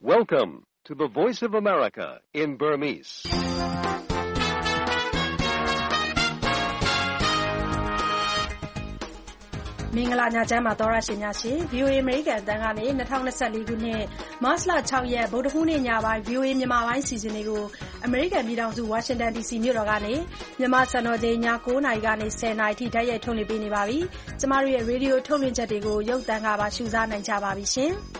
Welcome to the Voice of America in Burmese. ။မင်္ဂလာညချမ်းပါသောရရှင်များရှင် VOA American အသံကနေ2024ခုနှစ်မတ်လ6ရက်ဗုဒ္ဓဟူးနေ့ညပိုင်း VOA မြန်မာပိုင်းစီစဉ်တွေကို American ပြည်ထောင်စု Washington DC မြို့တော်ကနေမြန်မာစံတော်ချိန်ည9:00နာရီကနေ10:00နာရီထိတိုက်ရိုက်ထုတ်လွှင့်ပေးနေပါပြီ။ကျမတို့ရဲ့ Radio ထုတ်လွှင့်ချက်တွေကိုရုပ်သံကပါရှုစားနိုင်ကြပါပြီရှင်။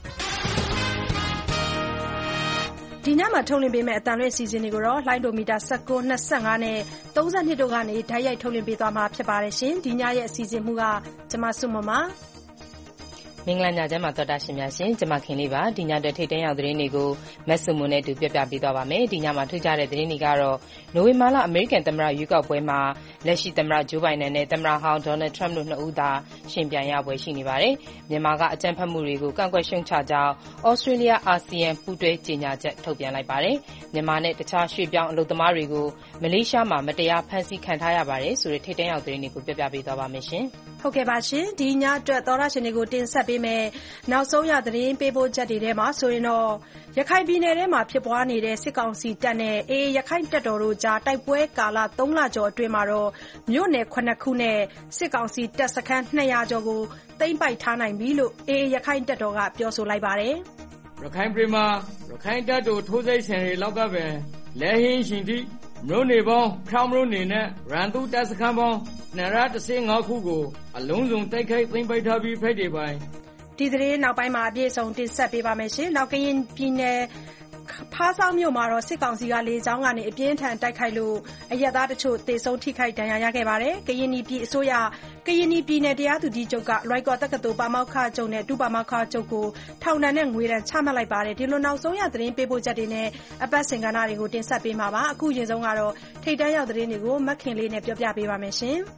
ဒီညမှာထုတ်လွှင့်ပေးမယ့်အသံလွှင့်စီစဉ်တွေကိုတော့လိုင်းဒိုမီတာ19 25နဲ့32တို့ကနေဓာတ်ရိုက်ထုတ်လွှင့်ပေးသွားမှာဖြစ်ပါတယ်ရှင်။ဒီညရဲ့အစီအစဉ်မူကကျမစုမမမင်္ဂလာညချမ်းပါတော်တာရှင်များရှင်ကျမခင်လေးပါဒီညတဲ့ထိတ်တန်းရောက်သတင်းတွေကိုမက်ဆုမွန်နဲ့တူပြပြပေးသွားပါမယ်ဒီညမှာထူးခြားတဲ့သတင်းတွေကတော့နိုဝင်ဘာလအမေရိကန်သမ္မတရွေးကောက်ပွဲမှာလက်ရှိသမ္မတဂျိုးဘိုင်ဒန်နဲ့သမ္မတဟောင်းဒေါ်နယ်ထရမ့်တို့နှစ်ဦးသာရှင်ပြိုင်ရပွဲရှိနေပါတယ်မြန်မာကအကြမ်းဖက်မှုတွေကိုကန့်ကွက်ရှုတ်ချကြောင်းဩစတြေးလျအာဆီယံပူးတွဲကြေညာချက်ထုတ်ပြန်လိုက်ပါတယ်မြန်မာနဲ့တခြားရွှေ့ပြောင်းအလုပ်သမားတွေကိုမလေးရှားမှာမတရားဖမ်းဆီးခံထားရပါတယ်ဆိုတဲ့ထိတ်တန်းရောက်သတင်းတွေကိုပြပြပေးသွားပါမယ်ရှင်ဟုတ်ကဲ့ပါရှင်ဒီညအတွက်သောရရှင်တွေကိုတင်ဆက်ပေးမယ်နောက်ဆုံးရသတင်းပေးပို့ချက်တွေထဲမှာဆိုရင်တော့ရခိုင်ပြည်နယ်ထဲမှာဖြစ်ပွားနေတဲ့စစ်ကောင်စီတပ်နဲ့အေအေရခိုင်တပ်တော်တို့ကြားတိုက်ပွဲကာလ3လကျော်အတွင်းမှာတော့မြို့နယ်9ခုနဲ့စစ်ကောင်စီတပ်စခန်း200ကျော်ကိုသိမ်းပိုက်ထားနိုင်ပြီလို့အေအေရခိုင်တပ်တော်ကပြောဆိုလိုက်ပါတယ်ရခိုင်ပြည်မှာရခိုင်တပ်တော်ထိုးစစ်ဆင်တွေလောက်ကပဲလဲဟင်းရှင်တိမြို့နယ်ပေါင်း6မြို့နယ်နဲ့ရန်သူတပ်စခန်းပေါင်း215ခုကိုအလုံးစုံတိုက်ခိုက်သိမ်းပိုက်ထားပြီးဖြစ်တယ်ပိုင်းဒီသတင်းနောက်ပိုင်းမှာအပြည့်အစုံတင်ဆက်ပေးပါမယ်ရှင်။နောက်ကရင်ပြည်နယ်ဖားဆောင်းမြို့မှာတော့စစ်ကောင်စီကလေကြောင်းကနေအပြင်းထန်တိုက်ခိုက်လို့အရပ်သားတချို့သေဆုံးထိခိုက်ဒဏ်ရာရခဲ့ပါတယ်။ကရင်ပြည်အစိုးရကရင်ပြည်နယ်တရားသူကြီးချုပ်ကလွိုက်ကော်တက္ကသိုလ်ပါမောက္ခချုပ်နဲ့ဒုပါမောက္ခချုပ်ကိုထောင်ဒဏ်နဲ့ငွေဒဏ်ချမှတ်လိုက်ပါတယ်။ဒီလိုနောက်ဆုံးရသတင်းပေးပို့ချက်တွေနဲ့အပတ်စဉ်ကဏ္ဍတွေကိုတင်ဆက်ပေးမှာပါ။အခုရင်ဆုံးကတော့ထိတ်တန်းရောက်သတင်းတွေကိုမခင်လေးနဲ့ပြောပြပေးပါမယ်ရှင်။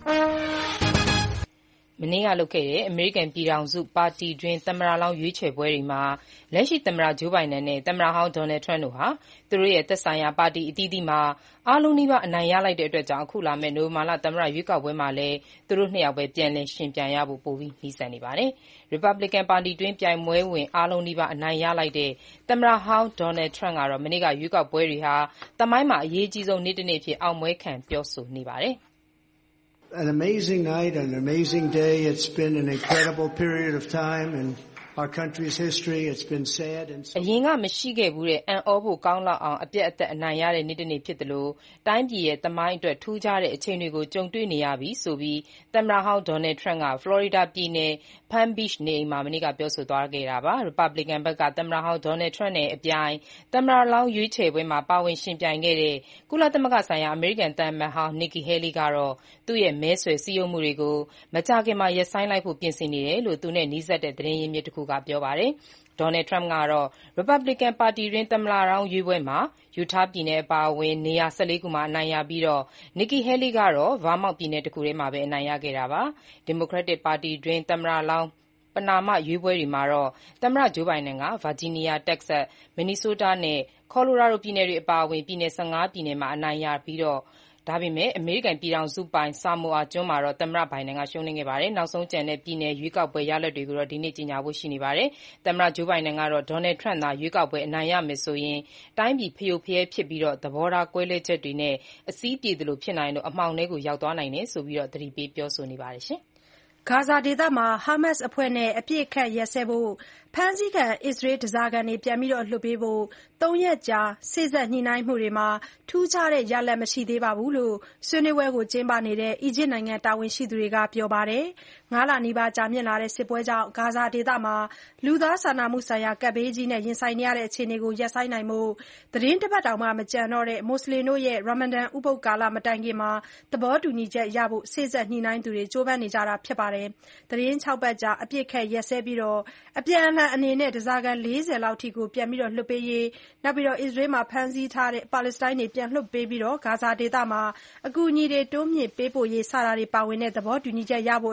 မနေ့ကလုပ်ခဲ့တဲ့အမေရိကန်ပြည်ထောင်စုပါတီတွင်းသမ္မတလောင်းရွေးချယ်ပွဲတွေမှာလက်ရှိသမ္မတဂျိုးဘိုင်ဒန်နဲ့သမ္မတဟောင်းဒေါ်နယ်ထရမ့်တို့ဟာသူတို့ရဲ့သက်ဆိုင်ရာပါတီအသီးသီးမှာအားလုံးနီးပါးအနိုင်ရလိုက်တဲ့အတွက်ကြောင့်အခုလာမယ့်နိုဝင်ဘာလသမ္မတရွေးကောက်ပွဲမှာလည်းသူတို့နှစ်ယောက်ပဲပြန်လည်ရှင်ပြိုင်ရဖို့ပိုပြီးနီးစပ်နေပါတယ်။ Republican ပါတီတွင်းပြိုင်ပွဲဝင်အားလုံးနီးပါးအနိုင်ရလိုက်တဲ့သမ္မတဟောင်းဒေါ်နယ်ထရမ့်ကတော့မနေ့ကရွေးကောက်ပွဲတွေဟာသမိုင်းမှာအရေးကြီးဆုံးနေ့တစ်နေ့အဖြစ်အောင်ပွဲခံပြောဆိုနေပါတယ် An amazing night, an amazing day. It's been an incredible period of time in our country's history. It's been sad and so. အရင်ကမရှိခဲ့ဘူးတဲ့အံ့ဩဖို့ကောင်းလောက်အောင်အပြည့်အသက်အနိုင်ရတဲ့နေ့တစ်နေ့ဖြစ်တယ်လို့တိုင်းပြည်ရဲ့သမိုင်းအတွက်ထူးခြားတဲ့အချိန်တွေကိုကြုံတွေ့နေရပြီဆိုပြီးသမ္မတဟောင်းဒေါ်နယ်ထရမ့်ကဖလော်ရီဒါပြည်နယ် Palm Beach နေအိမ်မှာမနေ့ကပြောဆိုသွားခဲ့တာပါ Republican ဘက်ကသမ္မတဟောင်းဒေါ်နယ်ထရမ့်နဲ့အပြိုင်သမ္မတလောင်းရွေးချယ်ပွဲမှာပါဝင်ရှင်ပြိုင်ခဲ့တဲ့ကုလသမဂ္ဂဆိုင်ရာအမေရိကန်သံအမတ်ဟောင်း Nikki Haley ကတော့သူ့ရဲ့မဲဆွယ်စည်းရုံးမှုတွေကိုမကြာခင်မှာရပ်ဆိုင်းလိုက်ဖို့ပြင်ဆင်နေတယ်လို့သူနဲ့နီးစပ်တဲ့သတင်းရင်းမြစ်တစ်ခုကပြောပါတယ်။ဒေါ်နယ်ထရမ့်ကတော့ Republican ပါတီတွင်းသမ္မတလောင်းရွေးပွဲမှာ Utah ပြည်နယ်အပါအဝင်နေရာ14ခုမှာအနိုင်ရပြီးတော့ Nikki Haley ကတော့ Vermont ပြည်နယ်တစ်ခုထဲမှာပဲအနိုင်ရခဲ့တာပါ။ Democratic ပါတီတွင်းသမ္မတလောင်းပဏာမရွေးပွဲတွေမှာတော့သမ္မတဂျိုးဘိုင်ဒန်က Virginia, Texas, Minnesota နဲ့ Colorado ပြည်နယ်တွေအပါအဝင်ပြည်နယ်15ပြည်နယ်မှာအနိုင်ရပြီးတော့ဒါပေမဲ့အမေရိကန်ပြည်ထောင်စုပိုင်ဆာမိုအာကျွန်းမှာတော့သမ္မတဘိုင်ဒန်ကရှုံးနိမ့်ခဲ့ပါတယ်။နောက်ဆုံးကျန်တဲ့ပြည်နယ်ရွေးကောက်ပွဲရလဒ်တွေကိုတော့ဒီနေ့ကြေညာဖို့ရှိနေပါတယ်။သမ္မတဂျိုးဘိုင်ဒန်ကတော့ဒေါ်နယ်ထရမ့်သာရွေးကောက်ပွဲအနိုင်ရမယ်ဆိုရင်တိုင်းပြည်ဖရိုဖရဲဖြစ်ပြီးတော့သဘောထားကွဲလွဲချက်တွေနဲ့အစည်းပြေသလိုဖြစ်နိုင်လို့အမှောင်ထဲကိုရောက်သွားနိုင်တယ်ဆိုပြီးတော့သတိပေးပြောဆိုနေပါတယ်ရှင်။ဂါဇာဒေသမှာဟာမတ်စ်အဖွဲ့နဲ့အပြစ်ခတ်ရက်စဲဖို့ဖမ်းဆီးခံအစ္စရေးဓားစာခံတွေပြန်လွှတ်ပေးဖို့3ရက်ကြာစေ့စပ်ညှိနှိုင်းမှုတွေမှာထူးခြားတဲ့ရလဒ်မရှိသေးဘူးလို့ဆွေးနွေးပွဲကိုကျင်းပနေတဲ့အီဂျစ်နိုင်ငံတာဝန်ရှိသူတွေကပြောပါတယ်။5လနီးပါးကြာမြင့်လာတဲ့စစ်ပွဲကြောင့်ဂါဇာဒေသမှာလူသားစာနာမှုဆိုင်ရာကပ်ဘေးကြီးနဲ့ရင်ဆိုင်နေရတဲ့အခြေအနေကိုရပ်ဆိုင်းနိုင်ဖို့သီတင်းတစ်ပတ်တောင်မှမကျန်တော့တဲ့မွတ်စလင်တို့ရဲ့ရာမဒန်ဥပုသ်ကာလမတိုင်ခင်သဘောတူညီချက်ရဖို့စေ့စပ်ညှိနှိုင်းသူတွေကြိုးပမ်းနေကြတာဖြစ်ပါတယ်။သီတင်း6ပတ်ကြာအပြစ်ခတ်ရက်စဲပြီးအပြန်အလှန်အနေနဲ့ဓားစာခံ40လောက်ထိကိုပြန်လွှတ်ပေးရေးအစ္စရေးမှာဖမ်းဆီးထားတဲ့ပါလက်စတိုင်းတွေပြန်လွှတ်ပေးပြီးဂါဇာဒေသမှာအကူအညီတွေတိုးမြှင့်ပေးပို့ရေးစတာတွေပါဝင်တဲ့သဘောတူညီချက်ရဖို့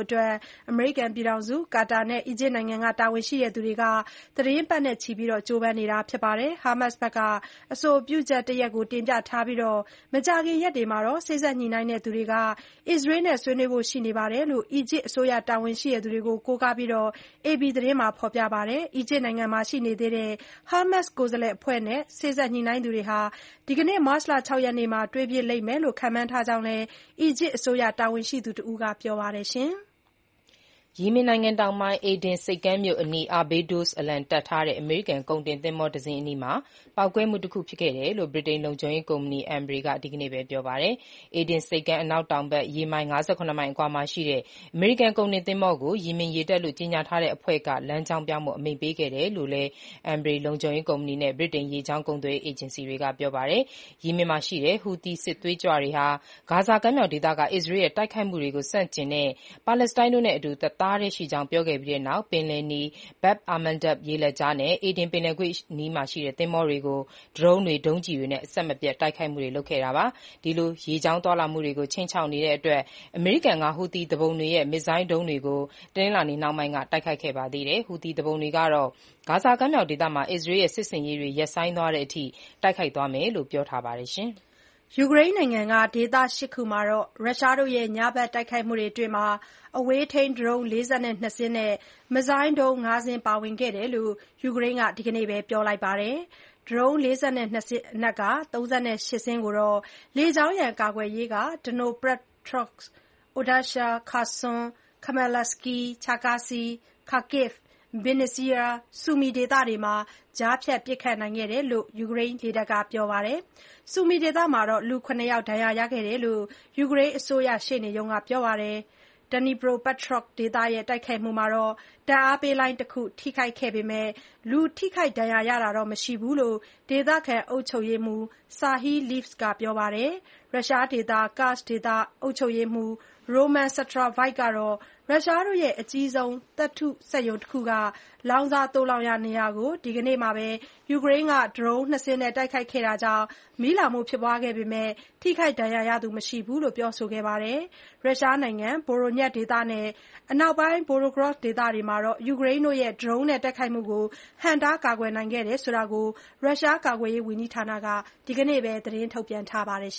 အမေရိကန်ပြည်ထောင်စု၊ကာတာနဲ့အီဂျစ်နိုင်ငံကတာဝန်ရှိသူတွေကသီတင်းပတ်နဲ့ချီကြိုးပမ်းနေတာပါ။ ဟာမတ်စ်ဘက်ကအဆိုပြုချက်တရပ်တင်ပြထားပြီးမကြာခင်ရက်တွေမှာစေ့စပ်ညှိနှိုင်းသူတွေက အစ္စရေးနဲ့ဆွေးနွေးဖို့ရှိနေတယ်လို့ အီဂျစ်အစိုးရတာဝန်ရှိသူတွေကိုကိုးကားပြီး AP သတင်းမှာဖော်ပြပါတယ်။ အီဂျစ်နိုင်ငံမှာရှိနေသေးတဲ့ဟာမတ်စ်ကိုယ်စားလှယ်အဖွဲ့နဲ့စေ့စပ်ညှိနှိုင်းသူတွေဒီကနေ့ မတ်လ 6 ရက်နေ့မှာ တွေ့ဖြစ်လိမ့်မယ်လို့ခန့်မှန်းထားကြောင်းလည်း အီဂျစ်အစိုးရတာဝန်ရှိသူတဦးကပြောပါတယ်။ယီမင်နိုင်ငံတောင်ပိုင်း Aden ဆိပ်ကမ်းမြို့အနီး Abydos အလံတပ်ထားတဲ့ အမေရိကန်ကုန်တင်သင်္ဘောတစင်းအနီးပေါက်ကွဲမှုတခုဖြစ်ခဲ့တယ်လို့ ဗြိတိန်လုံခြုံရေးကုမ္ပဏီ Ambrey ကဒီကနေ့ပြောပါတယ်။ Aden ဆိပ်ကမ်းအနောက်တောင်ဘက် ရေမိုင် ၅၇ မိုင်အကွာမှာရှိတဲ့ အမေရိကန်ကုန်တင်သင်္ဘောကို ယီမင်ရေတပ်လို့ကြေညာထားတဲ့အဖွဲ့က လမ်းကြောင်းပြောင်းဖို့အမိန့်ပေးခဲ့တယ်လို့လည်း Ambrey လုံခြုံရေးကုမ္ပဏီနဲ့ ဗြိတိန်ရေကြောင်းကုန်သွယ်ရေးအေဂျင်စီတွေကပြောပါတယ်။ ယီမင်မှာရှိတဲ့ ဟူသီစစ်သွေးကြွတွေဟာ ဂါဇာကမ်းမြောင်ဒေသက အစ္စရေးရဲ့တိုက်ခိုက်မှုတွေကိုဆန့်ကျင်တဲ့ ပါလက်စတိုင်းတို့နဲ့အတူ တသားတည်းရှိကြောင်းပြောခဲ့ပြီးနောက် ပင်လယ်နီ Bab al-Mandab ရေလက်ကြားနဲ့ Aden ပင်လယ်ကွေ့အနီးသင်္ဘောတွေကို ဒရုန်းတွေ၊ ဒုံးကျည်တွေနဲ့ အဆက်မပြတ်တိုက်ခိုက်ခဲ့တာပါ။ ဒီလိုရေကြောင်းသွားလာမှုတွေကိုခြိမ်းခြောက်နေတဲ့အတွက် အမေရိကန်က ဟူသီသူပုန်တွေရဲ့ မစ်ဇိုင်းဒုံးတွေကို တနင်္လာနေ့နှောင်းပိုင်းကတိုက်ခိုက်ခဲ့ပါသေးတယ်။ ဟူသီသူပုန်တွေကတော့ ဂါဇာကမ်းမြောင်ဒေသမှာ အစ္စရေးရဲ့စစ်ဆင်ရေးတွေရပ်ဆိုင်းသွားတဲ့အထိတိုက်ခိုက်သွားမယ်လို့ပြောထားပါတယ်။ယူကရိန်းနိုင်ငံက ဒေသ 8 ခုမှာ ရုရှားရဲ့ညဘက်တိုက်ခိုက်မှုအတွင်း အဝေးထိန်းဒရုန်း 42 စင်းနဲ့ မစ်ဇိုင်းဒုံး 5 စင်းပါဝင်ခဲ့တယ်လို့ ယူကရိန်းကဒီကနေ့ပြောပါတယ်။ ဒရုန်း 42 စင်းအနက်က 38 စင်းကို လေကြောင်းရန်ကာကွယ်ရေးက Dnipropetrovsk, Odessa, Kherson, Khmelnytskyi, Cherkasy, Kharkiv, Vinnytsia, Sumy ဒေသတွေမှာ ကြားဖြတ်ပစ်ခတ်နိုင်ခဲ့တယ်လို့ ယူကရိန်းလေတပ်ကပြောပါတယ်။ Sumy ဒေသမှာ လူ 7 ယောက်ဒဏ်ရာရခဲ့တယ်လို့ ယူကရိန်းအစိုးရရှေ့နေရုံးကပြောပါတယ်။ Dnipropetrovsk ဒေသတိုက်ခိုက်မှုမှာ ဓာတ်အားပေးလိုင်းတခုထိခိုက်ခဲ့ပေမဲ့ လူထိခိုက်ဒဏ်ရာရတာမရှိဘူးလို့ ဒေသခံအုပ်ချုပ်ရေးမှူး Serhiy Lys ကပြောပါတယ်။ ရုရှားဒေသ Kursk ဒေသအုပ်ချုပ်ရေးမှူး Roman Sstavrovic ကတော့ ရုရှားရဲ့အကြီးဆုံးသတ္တုစက်ရုံတခုက လောင်စာသိုလှောင်ရာနေရာကို ဒီကနေ့မှာပဲ ယူကရိန်းက ဒရုန်း 2 စင်းနဲ့တိုက်ခိုက်ခဲ့တာကြောင့် မီးလောင်ခဲ့ပေမဲ့ ထိခိုက်ဒဏ်ရာရသူမရှိဘူးလို့ပြောဆိုခဲ့ပါတယ်။ ရုရှားနိုင်ငံ Voronezh ဒေသနဲ့ အနောက်ပိုင်း Volgograd ဒေသတွေမှာ ယူကရိန်းရဲ့ဒရုန်းနဲ့တိုက်ခိုက်မှုကိုဟန့်တားကာကွယ်နိုင်ခဲ့တယ်ဆိုတာကို ရုရှားကာကွယ်ရေးဝန်ကြီးဌာနက ဒီကနေ့ပဲသတင်းထုတ်ပြန်ထားပါတယ်။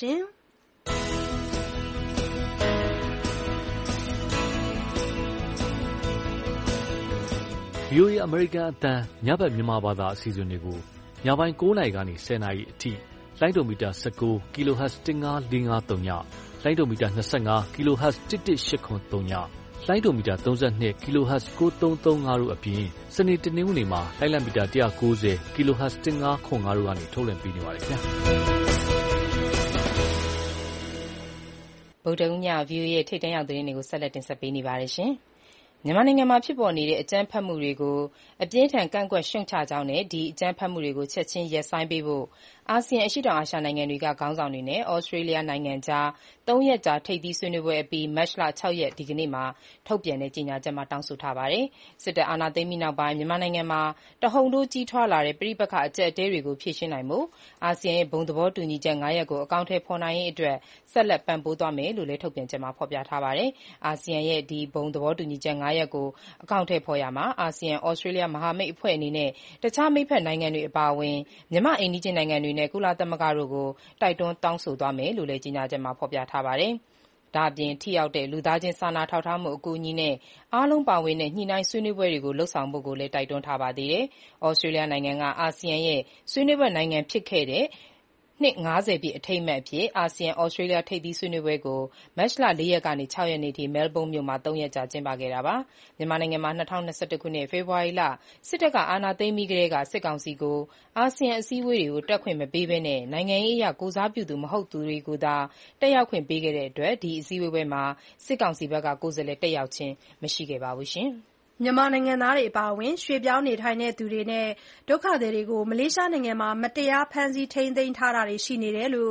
VOA အမေရိကန်အသံညဘက်မြန်မာဘာသာအစီအစဉ်တွေကိုညပိုင်း 9 နာရီကနေ 10 နာရီအထိလိုင်းဒိုမီတာ 19 kHz 15453ညလိုင်းဒိုမီတာ 25 kHz 11803ညလိုင်းဒိုမီတာ 32 kHz 9335တို့အပြင်စနေတနင်္ဂနွေမှာလိုင်းလံမီတာ 190 kHz 1505တို့ကနေထုတ်လွှင့်ပေးနေပါတယ်ခင်ဗျာဗုဒ္ဓဦးည VOA ရဲ့ထိပ်တန်းရောက်သတင်းတွေကိုဆက်လက်တင်ဆက်ပေးနေပါတယ်ရှင်။မြန်မာနိုင်ငံမှာဖြစ်ပေါ်နေတဲ့အကြမ်းဖက်မှုတွေကိုအပြင်းထန်ကန့်ကွက်ရှုတ်ချကြောင်းနဲ့ဒီအကြမ်းဖက်မှုတွေကိုချက်ချင်းရပ်ဆိုင်းပေးဖို့အာဆီယံအရှေ့တောင်အာရှနိုင်ငံတွေကခေါင်းဆောင်တွေနဲ့ဩစတြေးလျနိုင်ငံကြား ၃ ရက်ကြာထိပ်သီးဆွေးနွေးပွဲအပြီးမတ်လ 6 ရက်ဒီကနေ့မှာထုတ်ပြန်တဲ့ကြေညာချက်မှာတောင်းဆိုထားပါတယ်။စစ်တပ်အာဏာသိမ်းပြီးနောက်ပိုင်းမြန်မာနိုင်ငံမှာတဟုန်ထိုးကြီးထွားလာတဲ့ပဋိပက္ခအကျပ်အတည်းတွေကိုဖြေရှင်းနိုင်ဖို့အာဆီယံရဲ့ဘုံသဘောတူညီချက် 5 ရပ်ကိုအကောင်အထည်ဖော်နိုင်ရေးအတွက်ဆက်လက်ပံ့ပိုးသွားမယ်လို့လည်းထုတ်ပြန်ချက်မှာဖော်ပြထားပါတယ်။အာဆီယံရဲ့ဒီဘုံသဘောတူညီချက် 5 ရပ်ကိုအကောင်အထည်ဖော်ရာမှာအာဆီယံဩစတြေးလျမဟာမိတ်အဖွဲ့အနေနဲ့တခြားမိတ်ဖက်နိုင်ငံတွေအပါအဝင်မြန်မာ့အိမ်နီးချင်းနိုင်ငံတွေနဲ့ကုလသမဂ္ဂတို့ကိုတိုက်တွန်းတောင်းဆိုသွားမယ်လို့လည်းကြေညာချက်မှာဖော်ပြထားပါတယ်။ဒါ့အပြင်ထိရောက်တဲ့လူသားချင်းစာနာထောက်ထားမှုအကူအညီနဲ့အားလုံးပါဝင်တဲ့ညှိနှိုင်းဆွေးနွေးပွဲတွေကိုလုပ်ဆောင်ဖို့ကိုလည်းတိုက်တွန်းထားပါသေးတယ်။ဩစတြေးလျနိုင်ငံကအာဆီယံရဲ့ဆွေးနွေးဘက်နိုင်ငံဖြစ်ခဲ့တဲ့နှစ် 50 ပြည့်အထိမ်းအမှတ်အဖြစ်အာဆီယံဩစတြေးလျထိပ်သီးဆွေးနွေးပွဲကိုမတ်လ 4 ရက်ကနေ 6 ရက်နေ့အထိမဲလ်ဘုန်းမြို့မှာ 3 ရက်ကြာကျင်းပခဲ့တာပါ။မြန်မာနိုင်ငံမှာ 2021 ခုနှစ် ဖေဖော်ဝါရီလစစ်တပ်ကအာဏာသိမ်းပြီးကတည်းကစစ်ကောင်စီကိုအာဆီယံအစည်းအဝေးတွေကိုတက်ခွင့်မပေးဘဲနိုင်ငံရေးအရကိုယ်စားပြုသူမဟုတ်သူတွေကိုသာတက်ရောက်ခွင့်ပေးခဲ့တဲ့အတွက်ဒီအစည်းအဝေးမှာစစ်ကောင်စီဘက်ကကိုယ်စားလှယ်တက်ရောက်ခြင်းမရှိခဲ့ပါဘူး။မြန်မာနိုင်ငံသားတွေအပါအဝင်ရွှေ့ပြောင်းနေထိုင်သူတွေနဲ့ဒုက္ခသည်တွေကိုမလေးရှားနိုင်ငံမှာမတရားဖမ်းဆီးထိန်းသိမ်းထားတာတွေရှိနေတယ်လို့လူ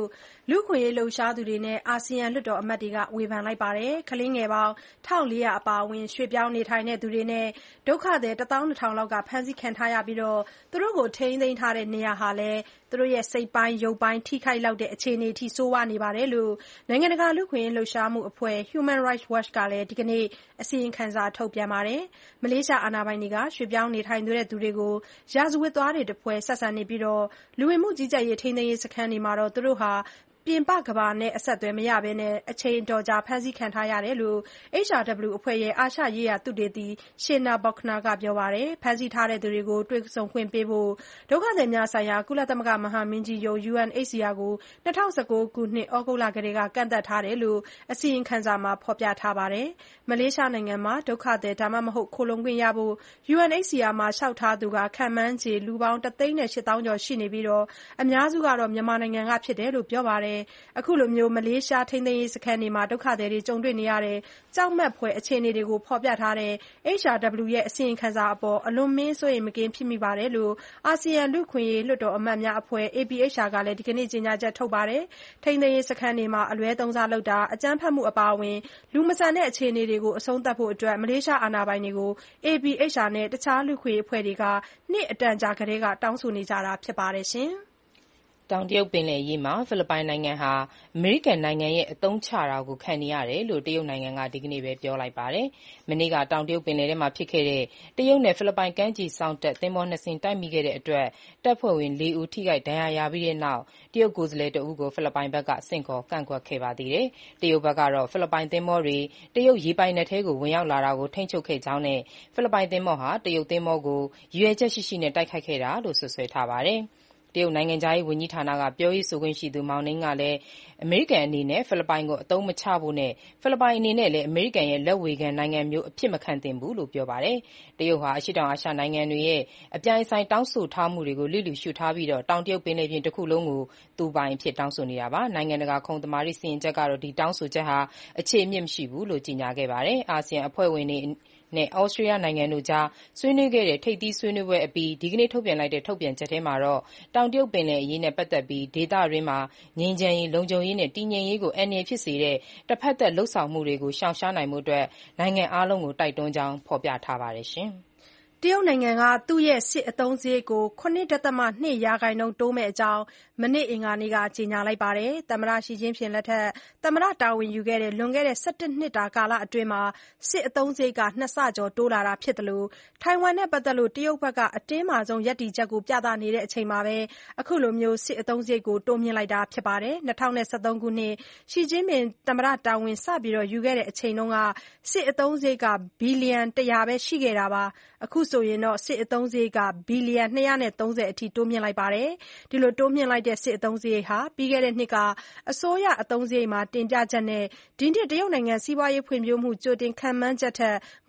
လူ့အခွင့်အရေးလှုပ်ရှားသူတွေနဲ့အာဆီယံလွှတ်တော်အမတ်တွေကဝေဖန်လိုက်ပါတယ်။ ကလေးငယ်ပေါင်း 1,400 အပါအဝင် ရွှေ့ပြောင်းနေထိုင်သူတွေနဲ့ဒုက္ခသည် 12,000 လောက်ကဖမ်းဆီးခံထားရပြီးသူတို့ကိုထိန်းသိမ်းထားတဲ့နေရာဟာလည်းသူတို့စိတ်ပိုင်းရုပ်ပိုင်းထိခိုက်လောက်တဲ့အခြေအနေအထိဆိုးဝါးနေတယ်လို့ နိုင်ငံတကာလူ့အခွင့်အရေးလှုပ်ရှားမှုအဖွဲ့ Human Rights Watch ကလည်းဒီကနေ့အစီရင်ခံစာထုတ်ပြန်ပါတယ်။ မလေးရှားအာဏာပိုင်တွေက ရွှေ့ပြောင်းနေထိုင်သူတွေကို ရာဇဝတ်သားတွေသဖွယ်ဆက်ဆံနေပြီးလူဝင်မှုကြီးကြပ်ရေးထိန်းသိမ်းရေးစခန်းတွေမှာသူတို့ဟာပြင်ပကမ္ဘာနဲ့အဆက်အသွယ်မရဘဲအချိန်အတော်ကြာဖမ်းဆီးခံထားရတယ်လို့ HRW အဖွဲ့ရဲ့အာရှရေးရာသုတေသီ Shayna Bachner ကပြောပါတယ်။ ဖမ်းဆီးထားသူတွေကိုတွေ့ဆုံခွင့်ပေးဖို့ဒုက္ခသည်များဆိုင်ရာကုလသမဂ္ဂမဟာမင်းကြီးရုံး UNHCR ကို 2019 ခုနှစ် ဩဂုတ်လကတည်းကကန့်သတ်ထားတယ်လို့အစီရင်ခံစာမှာဖော်ပြထားပါတယ်။ မလေးရှားနိုင်ငံမှာဒုက္ခသည်ဒါမှမဟုတ်ခိုလှုံခွင့်ရဖို့ UNHCR မှာလျှောက်ထားသူခန့်မှန်းခြေ လူပေါင်း 1,800,000 ကျော်ရှိနေပြီးအများစုကမြန်မာနိုင်ငံကဖြစ်တယ်လို့ပြောပါတယ်။ အခုလိုမလေးရှားထိန်းသိမ်းရေးစခန်းတွေမှာဒုက္ခသည်တွေကြုံတွေ့နေရတဲ့ကြောက်မက်ဖွယ်အခြေအနေတွေကိုဖော်ပြထားတဲ့ HRW ရဲ့အစီရင်ခံစာအပေါ်အလွန်စိုးရိမ်မကင်းဖြစ်မိတယ်လို့ အာဆီယံလူ့အခွင့်အရေးလွှတ်တော်အမတ်များအဖွဲ့ APHR ကလည်းဒီကနေ့ကြေညာချက်ထုတ်ပါတယ်။ ထိန်းသိမ်းရေးစခန်းတွေမှာအလွဲသုံးစားလုပ်တာအကြမ်းဖက်မှုအပါအဝင်လူမဆန်တဲ့အခြေအနေတွေကိုအဆုံးသတ်ဖို့မလေးရှားအာဏာပိုင်တွေကို APHR နဲ့တခြားလူ့အခွင့်အရေးအဖွဲ့တွေကနှစ်အတန်ကြာကတည်းကတောင်းဆိုနေကြတာဖြစ်ပါတယ်။တောင်တရုတ်ပင်လယ်အရေးမှာဖိလစ်ပိုင်နိုင်ငံဟာအမေရိကန်နိုင်ငံရဲ့အသုံးချတာကိုခံနေရတယ်လို့တရုတ်နိုင်ငံကဒီကနေ့ပဲပြောလိုက်ပါတယ်။ မနေ့ကတောင်တရုတ်ပင်လယ်ထဲမှာဖြစ်ခဲ့တဲ့တရုတ်နဲ့ဖိလစ်ပိုင်ကမ်းခြေစောင့်တပ်သင်္ဘော 2 စင်းတိုက်မိခဲ့တဲ့အတွက်တပ်ဖွဲ့ဝင် 4 ဦးထိခိုက်ဒဏ်ရာရပြီးနောက်တရုတ်ကိုယ်စားလှယ်တဦးကိုဖိလစ်ပိုင်ဘက်ကဆင့်ခေါ်ကန့်ကွက်ခဲ့ပါသေးတယ်။ တရုတ်ဘက်ကတော့ဖိလစ်ပိုင်သင်္ဘောတွေတရုတ်ရေပိုင်နက်ထဲဝင်ရောက်လာတာကိုထိန်းချုပ်ခဲ့ကြောင်းနဲ့ဖိလစ်ပိုင်သင်္ဘောဟာတရုတ်သင်္ဘောကိုရည်ရွယ်ချက်ရှိရှိတိုက်ခိုက်ခဲ့တာလို့စွပ်စွဲထားပါတယ်။ တရုတ်နိုင်ငံခြားရေးဝန်ကြီးဌာနပြောရေးဆိုခွင့်ရှိသူ Mao Ning ကလည်းအမေရိကန်အနေနဲ့ဖိလစ်ပိုင်ကိုအသုံးမချဖို့နဲ့ဖိလစ်ပိုင်အနေနဲ့လည်းအမေရိကန်ရဲ့လက်ဝေခံနိုင်ငံမျိုးအဖြစ်မခံသင့်ဘူးလို့ပြောပါတယ်။ တရုတ်ဟာအရှေ့တောင်အာရှနိုင်ငံတွေရဲ့အပြိုင်အဆိုင်တောင်းဆိုထားမှုတွေကိုလျစ်လျူရှုထားပြီးတောင်တရုတ်ပင်လယ်ပြင်တခုလုံးကိုသူပိုင်အဖြစ်တောင်းဆိုနေတာပါ။ နိုင်ငံတကာခုံသမာဓိစီရင်ချက်ကတော့ဒီတောင်းဆိုချက်ဟာအခြေအမြစ်မရှိဘူးလို့ကြေညာခဲ့ပါတယ်။ အာဆီယံအဖွဲ့ဝင်တွေနဲ့ဩစတြေးလျနိုင်ငံတို့ကြားဆွေးနွေးခဲ့တဲ့ထိပ်သီးဆွေးနွေးပွဲအပြီးဒီကနေ့ထုတ်ပြန်တဲ့ထုတ်ပြန်ချက်ထဲမှာတော့တောင်တရုတ်ပင်လယ်အရေးနဲ့ပတ်သက်ပြီးဒေသတွင်းမှာငြိမ်းချမ်းရေးလုံခြုံရေးနဲ့တည်ငြိမ်ရေးကိုအန္တရာယ်ဖြစ်စေတဲ့တဖက်သတ်လုပ်ဆောင်မှုတွေကိုရှောင်ရှားနိုင်ဖို့နိုင်ငံအားလုံးကိုတိုက်တွန်းကြောင်းဖော်ပြထားပါတယ်။တရုတ်နိုင်ငံကသူ့ရဲ့စစ်အသုံးစရိတ်ကို 7.2% တိုးမယ့်အကြောင်းမနေ့အင်္ဂါနေ့ကကြေညာလိုက်ပါတယ်။ သမ္မတရှီကျင့်ဖျင်လက်ထက်သမ္မတတာဝန်ယူခဲ့တဲ့လွန်ခဲ့တဲ့11နှစ်တာကာလအတွင်းစစ်အသုံးစရိတ်2 ဆကျော်တိုးလာတာဖြစ်သလိုထိုင်ဝမ်နဲ့ပတ်သက်လို့တရုတ်ဘက်ကအတင်းမာဆုံးရပ်တည်ချက်ကိုပြသနေချိန်မှာအခုလိုစစ်အသုံးစရိတ်တိုးမြှင့်လိုက်တာဖြစ်ပါတယ်။ 2013 ခုနှစ်ရှီကျင့်ဖျင်သမ္မတတာဝန်စယူခဲ့ချိန်ကစစ်အသုံးစရိတ်ဘီလီယံ 100 ပဲရှိခဲ့တာပါ။ အခုဆိုရင်စစ်အသုံးစရိတ်ဘီလီယံ 230 အထိတိုးမြှင့်လိုက်ပါတယ်။ တိုးမြှင့်လိုက်တဲ့စစ်အသုံးစရိတ်ဟာ ပြီးခဲ့တဲ့နှစ်ကအစိုးရအသုံးစရိတ်မှာတင်ပြချက်နဲ့ဒီနှစ်တရုတ်နိုင်ငံစီးပွားရေးဖွံ့ဖြိုးမှုကြိုတင်ခန့်မှန်းချက်ထက်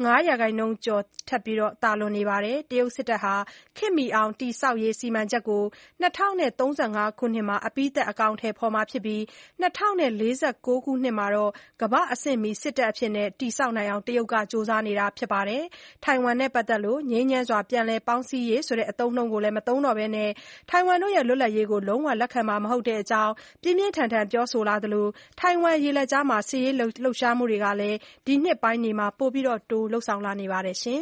5% ကျော်ထပ်သာလွန်နေပါတယ်။ တရုတ်စစ်တပ်ဟာခေတ်မီအောင်တည်ဆောက်ရေးစီမံချက်ကို 2035 ခုနှစ်မှာအပြီးသတ်အကောင်အထည်ဖော်မှာဖြစ်ပြီး2049 ခုနှစ်မှာကမ္ဘာ့အဆင့်မီစစ်တပ်အဖြစ်တည်ဆောက်နိုင်အောင်တရုတ်ကကြိုးစားနေတာဖြစ်ပါတယ်။ ထိုင်ဝမ်နဲ့ပတ်သက်လို့ငြိမ်းချမ်းစွာပြန်လည်ပေါင်းစည်းရေးဆိုတဲ့အသုံးအနှုန်းကိုမသုံးတော့ဘဲထိုင်ဝမ်လွတ်လပ်ရေးကိုလုံးဝလက်ခံမှာမဟုတ်တဲ့အကြောင်းပြင်းပြင်းထန်ထန်ပြောဆိုလာသလိုထိုင်ဝမ်ရေလက်ကြားမှာစစ်ရေးလှုပ်ရှားမှုတွေလည်းဒီနှစ်ပိုင်းတွေမှာပိုတိုးလုပ်ဆောင်လာနေပါတယ်။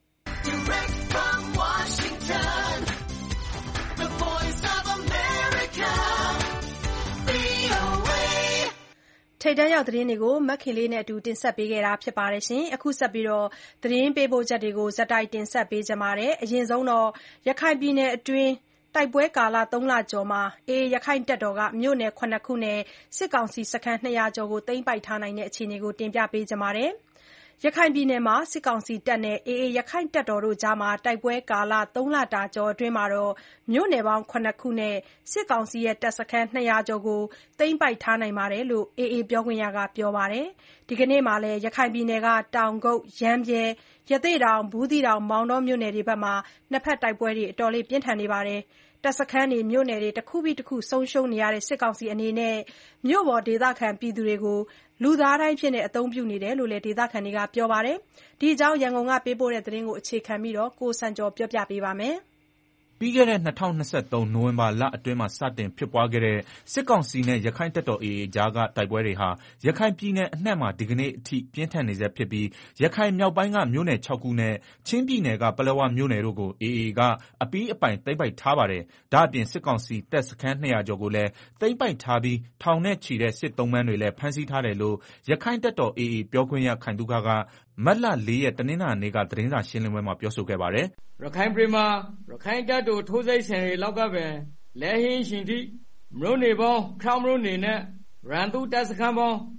ထိပ်တန်းရောက်သတင်းတွေကိုမခင်လေးနဲ့အတူတင်ဆက်ပေးခဲ့တာပါ။ အခုဆက်ပြီးသတင်းပေးပို့ချက်တွေကိုတင်ဆက်ပေးပါမယ်။ အရင်ဆုံးရခိုင်ပြည်နယ်အတွင်းတိုက်ပွဲကာလ 3 လကျော်မှာ AA ရက္ခိုင့်တပ်တော်က မြို့နယ် 7 ခုနဲ့စစ်ကောင်စီစခန်း 200 ကျော်ကိုသိမ်းပိုက်ထားနိုင်တဲ့အခြေအနေကိုတင်ပြပါမယ်။ ရခိုင်ပြည်နယ်မှာစစ်ကောင်စီတပ်နဲ့ AA ရက္ခိုင့်တပ်တော်ကြား တိုက်ပွဲကာလ 3 လတာကျော်အတွင်း မြို့နယ် 7 ခုနဲ့စစ်ကောင်စီတပ်စခန်း 200 ကျော်ကိုသိမ်းပိုက်ထားနိုင်တယ်လို့ AA ပြောခွင့်ရကပြောပါတယ်။ ဒီကနေ့မှာလည်း ရခိုင်ပြည်နယ်က တောင်ကုတ်၊ ရမ်းဗြဲ၊ ရသေ့တောင်၊ ဘူးသီးတောင်၊ မောင်တောမြို့နယ်တွေမှာနှစ်ဘက်တိုက်ပွဲတွေပြင်းထန်နေပါတယ်။ တပ်စခန်းတွေမြို့နယ်တွေတခုပြီးတခုဆုံးရှုံးနေရတဲ့စစ်ကောင်စီအနေနဲ့ မြို့ပေါ်ဒေသခံတွေကို လူသားဒိုင်းအဖြစ်အသုံးပြုနေတယ်လို့လည်းဒေသခံတွေကပြောပါတယ်။ ဒီအကြောင်းရန်ကုန်ကပေးပို့တဲ့သတင်းကိုအခြေခံပြီးကိုစံကျော်ကပြောပြပါမယ်။ပြီးခဲ့တဲ့2023နိုဝင်ဘာလအတွင်းမှာစတင်ဖြစ်ပွားခဲ့တဲ့စစ်ကောင်စီနဲ့ရခိုင့်တပ်တော် AA ကြားကတိုက်ပွဲတွေဟာရခိုင်ပြည်နယ်အနှံ့မှာဒီကနေ့အထိပြင်းထန်နေဆဲဖြစ်ပြီးရခိုင်မြောက်ပိုင်းကမြို့နယ်6ခုနဲ့ချင်းပြည်နယ်ကပလက်ဝမြို့နယ်တို့ကို AA ကအပီးအပိုင်သိမ်းပိုက်ထားပါတယ်။ဒါ့အပြင်စစ်ကောင်စီတပ်စခန်း200ကျော်ကိုလည်းသိမ်းပိုက်ထားပြီးထောင်နဲ့ချီတဲ့စစ်သုံ့ပန်းတွေလည်းဖမ်းဆီးထားတယ်လို့ရခိုင့်တပ်တော် AA ပြောခွင့်ရခိုင်သုခကမတ်လ4ရက်တနင်္လာနေ့ကသတင်းစာရှင်းလင်းပွဲမှာပြောဆိုခဲ့ပါတယ်ရခိုင်ပြည်မှာရခိုင်တပ်တော်ထိုးစစ်ဆင်တွေလောက်ကပင်လဲဟင်းရှင်တိမြို့နယ်ပေါင်း6မြို့နယ်နဲ့ရန်သူတပ်စခန်းပေါင်း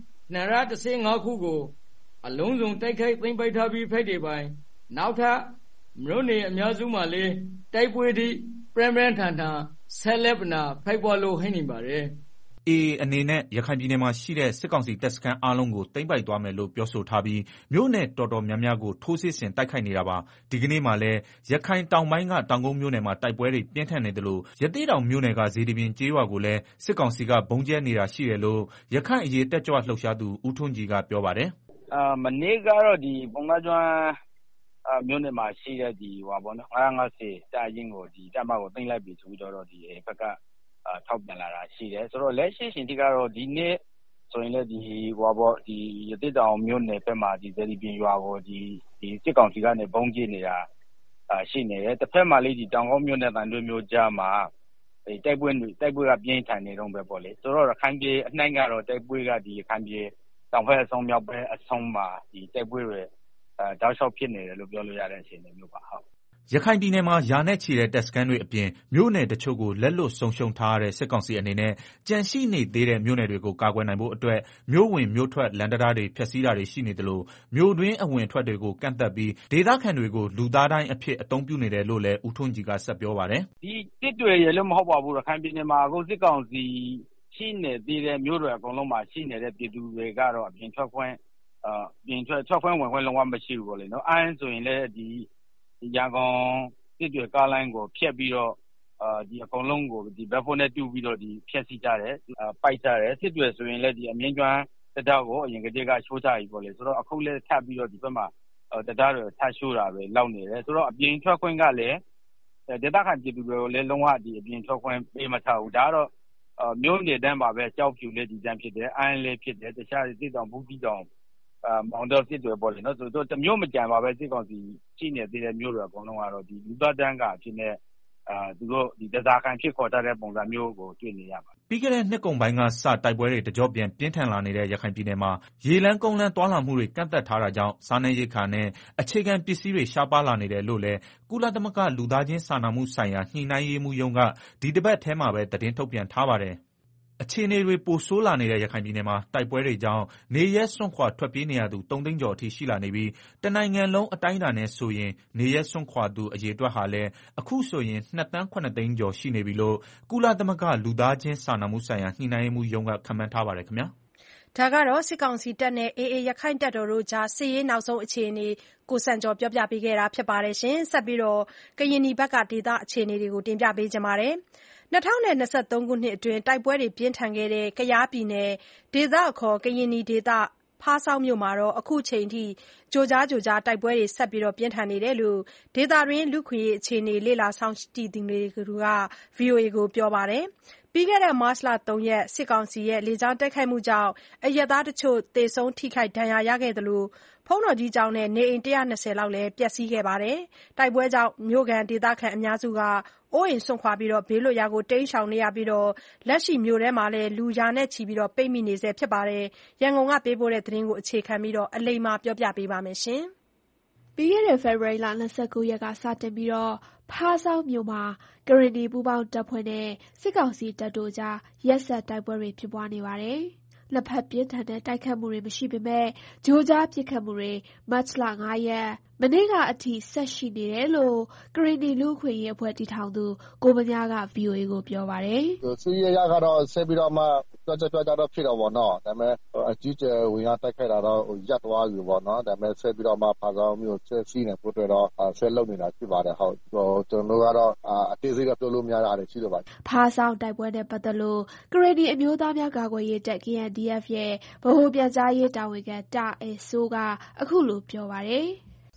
215ခုကိုအလုံးစုံတိုက်ခိုက်သိမ်းပိုက်ထားပြီးဖိတ်တွေပိုင်းနောက်ထပ်မြို့နယ်အများစုမှာလည်းတိုက်ပွဲတွေပြင်းထန်ဆက်လက်ပနာဖိတ်ပေါ်လို့ဟင်းနေပါတယ် AA အနေနဲ့ရခိုင်ပြည်နယ်မှာရှိတဲ့စစ်ကောင်စီတပ်စခန်းအားလုံးကိုသိမ်းပိုက်သွားမယ်လို့ပြောဆိုထားပြီးမြို့နယ်တော်တော်များများကိုထိုးစစ်ဆင်တိုက်ခိုက်နေတာပါဒီကနေ့မှလည်းရခိုင်တောင်ပိုင်းကတောင်ကုန်းမြို့နယ်မှာတိုက်ပွဲတွေပြင်းထန်နေတယ်လို့ရသေ့တောင်မြို့နယ်ကဇေဒီပင်ကျေးရွာကိုလည်းစစ်ကောင်စီကဘုံကျဲနေတာရှိတယ်လို့ရခိုင်အရေးတက်ကြွလှုပ်ရှားသူဦးထွန်းကြည်ကပြောပါတယ်မနေ့ကတော့ဒီပုံမှန်ကျွန်းမြို့နယ်မှာရှိတဲ့ဒီ950တာရင်ကိုဒီတပ်မကိုသိမ်းလိုက်ပြီဆိုပြီးတော့ဒီဘက်ကထောက်ပြန်လာတာရှိတယ်ဆိုတော့လက်ရှိရှင်တိကတော့ဒီနေ့ဆိုရင်လည်းဒီရသေ့တောင်မြို့နယ်ဘက်မှာဒီဇေဒီပင်ရွာကိုဒီစစ်ကောင်စီကနေဘုံကျနေတာရှိနေတယ်တစ်ဖက်မှာလည်းဒီတောင်ကုန်းမြို့နယ်တန်တွဲမြို့ကြားမှာတိုက်ပွဲကပြင်းထန်နေတော့ပဲပေါ့လေဆိုတော့ရခိုင်ပြည်အနှံ့ကတော့တိုက်ပွဲကဒီရခိုင်ပြည်တောင်ဘက်အဆုံးမြောက်ဘက်အဆုံးမှာဒီတိုက်ပွဲတွေတောက်လျှောက်ဖြစ်နေတယ်လို့ပြောလို့ရတဲ့အခြေအနေမျိုးပါဟုတ်ရခိုင်ပြည်နယ်မှာရာနဲ့ချီတဲ့တပ်စခန်းတွေအပြင်မြို့နယ်တချို့ကိုလက်လွတ်ဆုံးရှုံးထားရတဲ့စစ်ကောင်စီအနေနဲ့ကြန့်ရှိနေသေးတဲ့မြို့နယ်တွေကိုကာကွယ်နိုင်ဖို့အတွက်မြို့ဝင်မြို့ထွက်လမ်းတရားတွေဖျက်ဆီးတာတွေရှိနေတယ်လို့မြို့တွင်းအဝင်ထွက်တွေကိုကန့်သတ်ပြီးဒေသခံတွေကိုလူသားတိုင်းအဖြစ်အသုံးပြုနေတယ်လို့လည်းဦးထွန်းကြည်ကဆက်ပြောပါတယ်ဒီတစ်တွေရလို့မဟုတ်ပါဘူးရခိုင်ပြည်နယ်မှာအခုစစ်ကောင်စီရှိနေသေးတဲ့မြို့တွေအကုန်လုံးမှာရှိနေတဲ့ပြည်သူတွေကတော့အပြင်ထွက်ခွင့်ဝင်ခွင့်လုံးဝမရှိဘူးပေါ့လေနော်အဲဆိုရင်လည်းဒီရန်ကုန်စစ်တွေကားလိုင်းကိုဖျက်ပြီးတော့ဒီအကုန်လုံးကိုဒီဘက်ဖို့နဲ့တူပြီးတော့ဒီဖျက်ဆီးကြတယ်ပိုက်ကြတယ်စစ်တွေဆိုရင်လည်းဒီအမြင့်ကျွမ်းတရားကိုအရင်ကတည်းကရှိုးကြပြီပေါ့လေဆိုတော့အခုလည်းထပ်ပြီးတော့ဒီဘက်မှာတရားတွေထပ်ရှိုးတာပဲလောက်နေတယ်ဆိုတော့အပြင်ထွက်ခွင့်ကလည်းဒေသခံပြည်သူတွေကိုလည်းလုံးဝဒီအပြင်ထွက်ခွင့်ပေးမထားဘူးဒါကတော့မြို့နယ်တန်းပါပဲကြောက်ဖြူလေးဒီတန်းဖြစ်တယ်အန်းလေးဖြစ်တယ်တခြားစစ်တောင်ဘူးတီတောင်မောင်တော်စစ်တွေပေါ့လေနော်ဆိုတော့တမျိုးမကြံပါပဲစစ်ကောင်စီရှိနေသေးတဲ့မျိုးတွေအကုန်လုံးကတော့ဒီလူသားတန်းကအဖြစ်နဲ့သူတို့ဒီတစားခံဖြစ်ခေါ်တတ်တဲ့ပုံစံမျိုးကိုတွေ့နေရပါပြီးခဲ့တဲ့နှစ်ကုန်ပိုင်းကစတိုက်ပွဲတွေတကြော့ပြန်ပြင်းထန်လာနေတဲ့ရခိုင်ပြည်နယ်မှာရေလန်းကုန်းလန်းသွားလာမှုတွေကန့်သတ်ထားတာကြောင့်စားနပ်ရိက္ခာနဲ့အခြေခံပစ္စည်းတွေရှားပါးလာနေတယ်လို့လည်းကုလသမဂ္ဂလူသားချင်းစာနာမှုဆိုင်ရာညှိနှိုင်းရေးမှူးရုံးကဒီတစ်ပတ်ထဲမှာပဲသတင်းထုတ်ပြန်ထားပါတယ်အခြေအနေတွေပိုဆိုးလာနေတဲ့ရခိုင်ပြည်နယ်မှာတိုက်ပွဲတွေကြောင့်နေရက်စွန့်ခွာထွက်ပြေးနေရသူ3သိန်းကျော်အထိရှိလာနေပြီးတနိုင်ငံလုံးအတိုင်းအတာနဲ့ဆိုရင်နေရက်စွန့်ခွာသူအရေအတွက်ဟာလည်းအခုဆိုရင်2သန်း9သိန်းကျော်ရှိနေပြီလို့ကုလသမဂ္ဂလူသားချင်းစာနာမှုဆိုင်ရာညှိနှိုင်းရေးမှူးရုံးကခန့်မှန်းထားပါတယ်ခင်ဗျာဒါကတော့စစ်ကောင်စီတပ်နဲ့ AA ရခိုင့်တပ်တော်တို့ကြားစစ်ရေးနောက်ဆုံးအခြေအနေကိုစံကျော်ပြောပြပေးခဲ့တာဖြစ်ပါတယ်ရှင်ဆက်ပြီးတော့ကရင်နီဘက်ကဒေသအခြေအနေတွေကိုတင်ပြပေးကြပါမယ်2023ခုနှစ်အတွင်းတိုက်ပွဲတွေပြင်းထန်ခဲ့တဲ့ကယားပြည်နယ်ဒေသအခေါ်ကရင်နီဒေသဖားဆောင်းမြို့မှာအခုချိန်ထိကြိုကြားတိုက်ပွဲတွေဆက်ပြီးပြင်းထန်နေတယ်လို့ဒေသတွင်းလူခွင့်ရေးအခြေအနေလေ့လာစောင့်ကြည့်သူတွေက VOA ကိုပြောပါတယ်ပြီးခဲ့တဲ့မတ်လ3ရက်စစ်ကောင်စီရဲ့လေကြောင်းတိုက်ခိုက်မှုကြောင့်အရပ်သားတချို့သေဆုံးထိခိုက်ဒဏ်ရာရခဲ့သလိုဘုန်းတော်ကြီးကျောင်းနဲ့နေအိမ်120လောက်လည်းပျက်စီးခဲ့ပါတယ်တိုက်ပွဲကြောင့်မြို့ခံဒေသခံအများစုကအိုးအိမ်စွန့်ခွာပြီးဘေးလွတ်ရာကိုတိမ်းရှောင်နေရပြီးလက်ရှိမြို့ထဲမှာလည်းလူရာနဲ့ချီပိတ်မိနေဆဲဖြစ်ပါတယ်ရန်ကုန်ကပေးပို့တဲ့သတင်းကိုအခြေခံပြီးအလိမ္မာပြောပြပေးပါမယ်ရှင်ပြီးခဲ့တဲ့ဖေဖော်ဝါရီလ29ရက်ကစတင်ပြီးဖားဆောင်းမြို့မှာကရင်နီပူးပေါင်းတပ်ဖွဲ့နဲ့စစ်ကောင်စီတပ်တို့ကြားရက်ဆက်တိုက်ပွဲတွေဖြစ်ပွားနေပါတယ်။လက်ဖက်ပြင်းထန်တဲ့တိုက်ခတ်မှုတွေမရှိပေမဲ့ကြိုကြားပစ်ခတ်မှုတွေမတ်လ9ရက်မနေ့ကအထိဆက်ရှိနေတယ်လို့ကရင်နီလူ့အခွင့်အရေးအဖွဲ့တည်ထောင်သူကိုမညာက VOA ကိုပြောပါတယ်။စစ်ရေးရကတော့ဆက်ပြီးတော့မှကြတော့ဖြစ်တော့ဗောနော်ဒါပေမဲ့အကြီးကျယ်ဝင်ရောက်တိုက်ခိုက်တာတော့ရပ်သွားပြီဗောနော်ဒါပေမဲ့ဆက်ပြီးတော့မှဖားဆောင်မျိုးဆက်ရှိနေဖို့အတွက်တော့ဆက်လုပ်နေတာဖြစ်ပါတယ်ဟုတ်ကျွန်တော်ကတော့အသေးစိတ်တော့ပြောလို့မရတာတွေရှိတော့ပါဖားဆောင်တိုက်ပွဲနဲ့ပတ်သက်လို့ကရင်နီအမျိုးသားများကာကွယ်ရေးတပ် KNDF ရဲ့ဗဟိုပြန်ကြားရေးတာဝန်ခံတာအဲဆိုးကအခုလိုပြောပါတယ်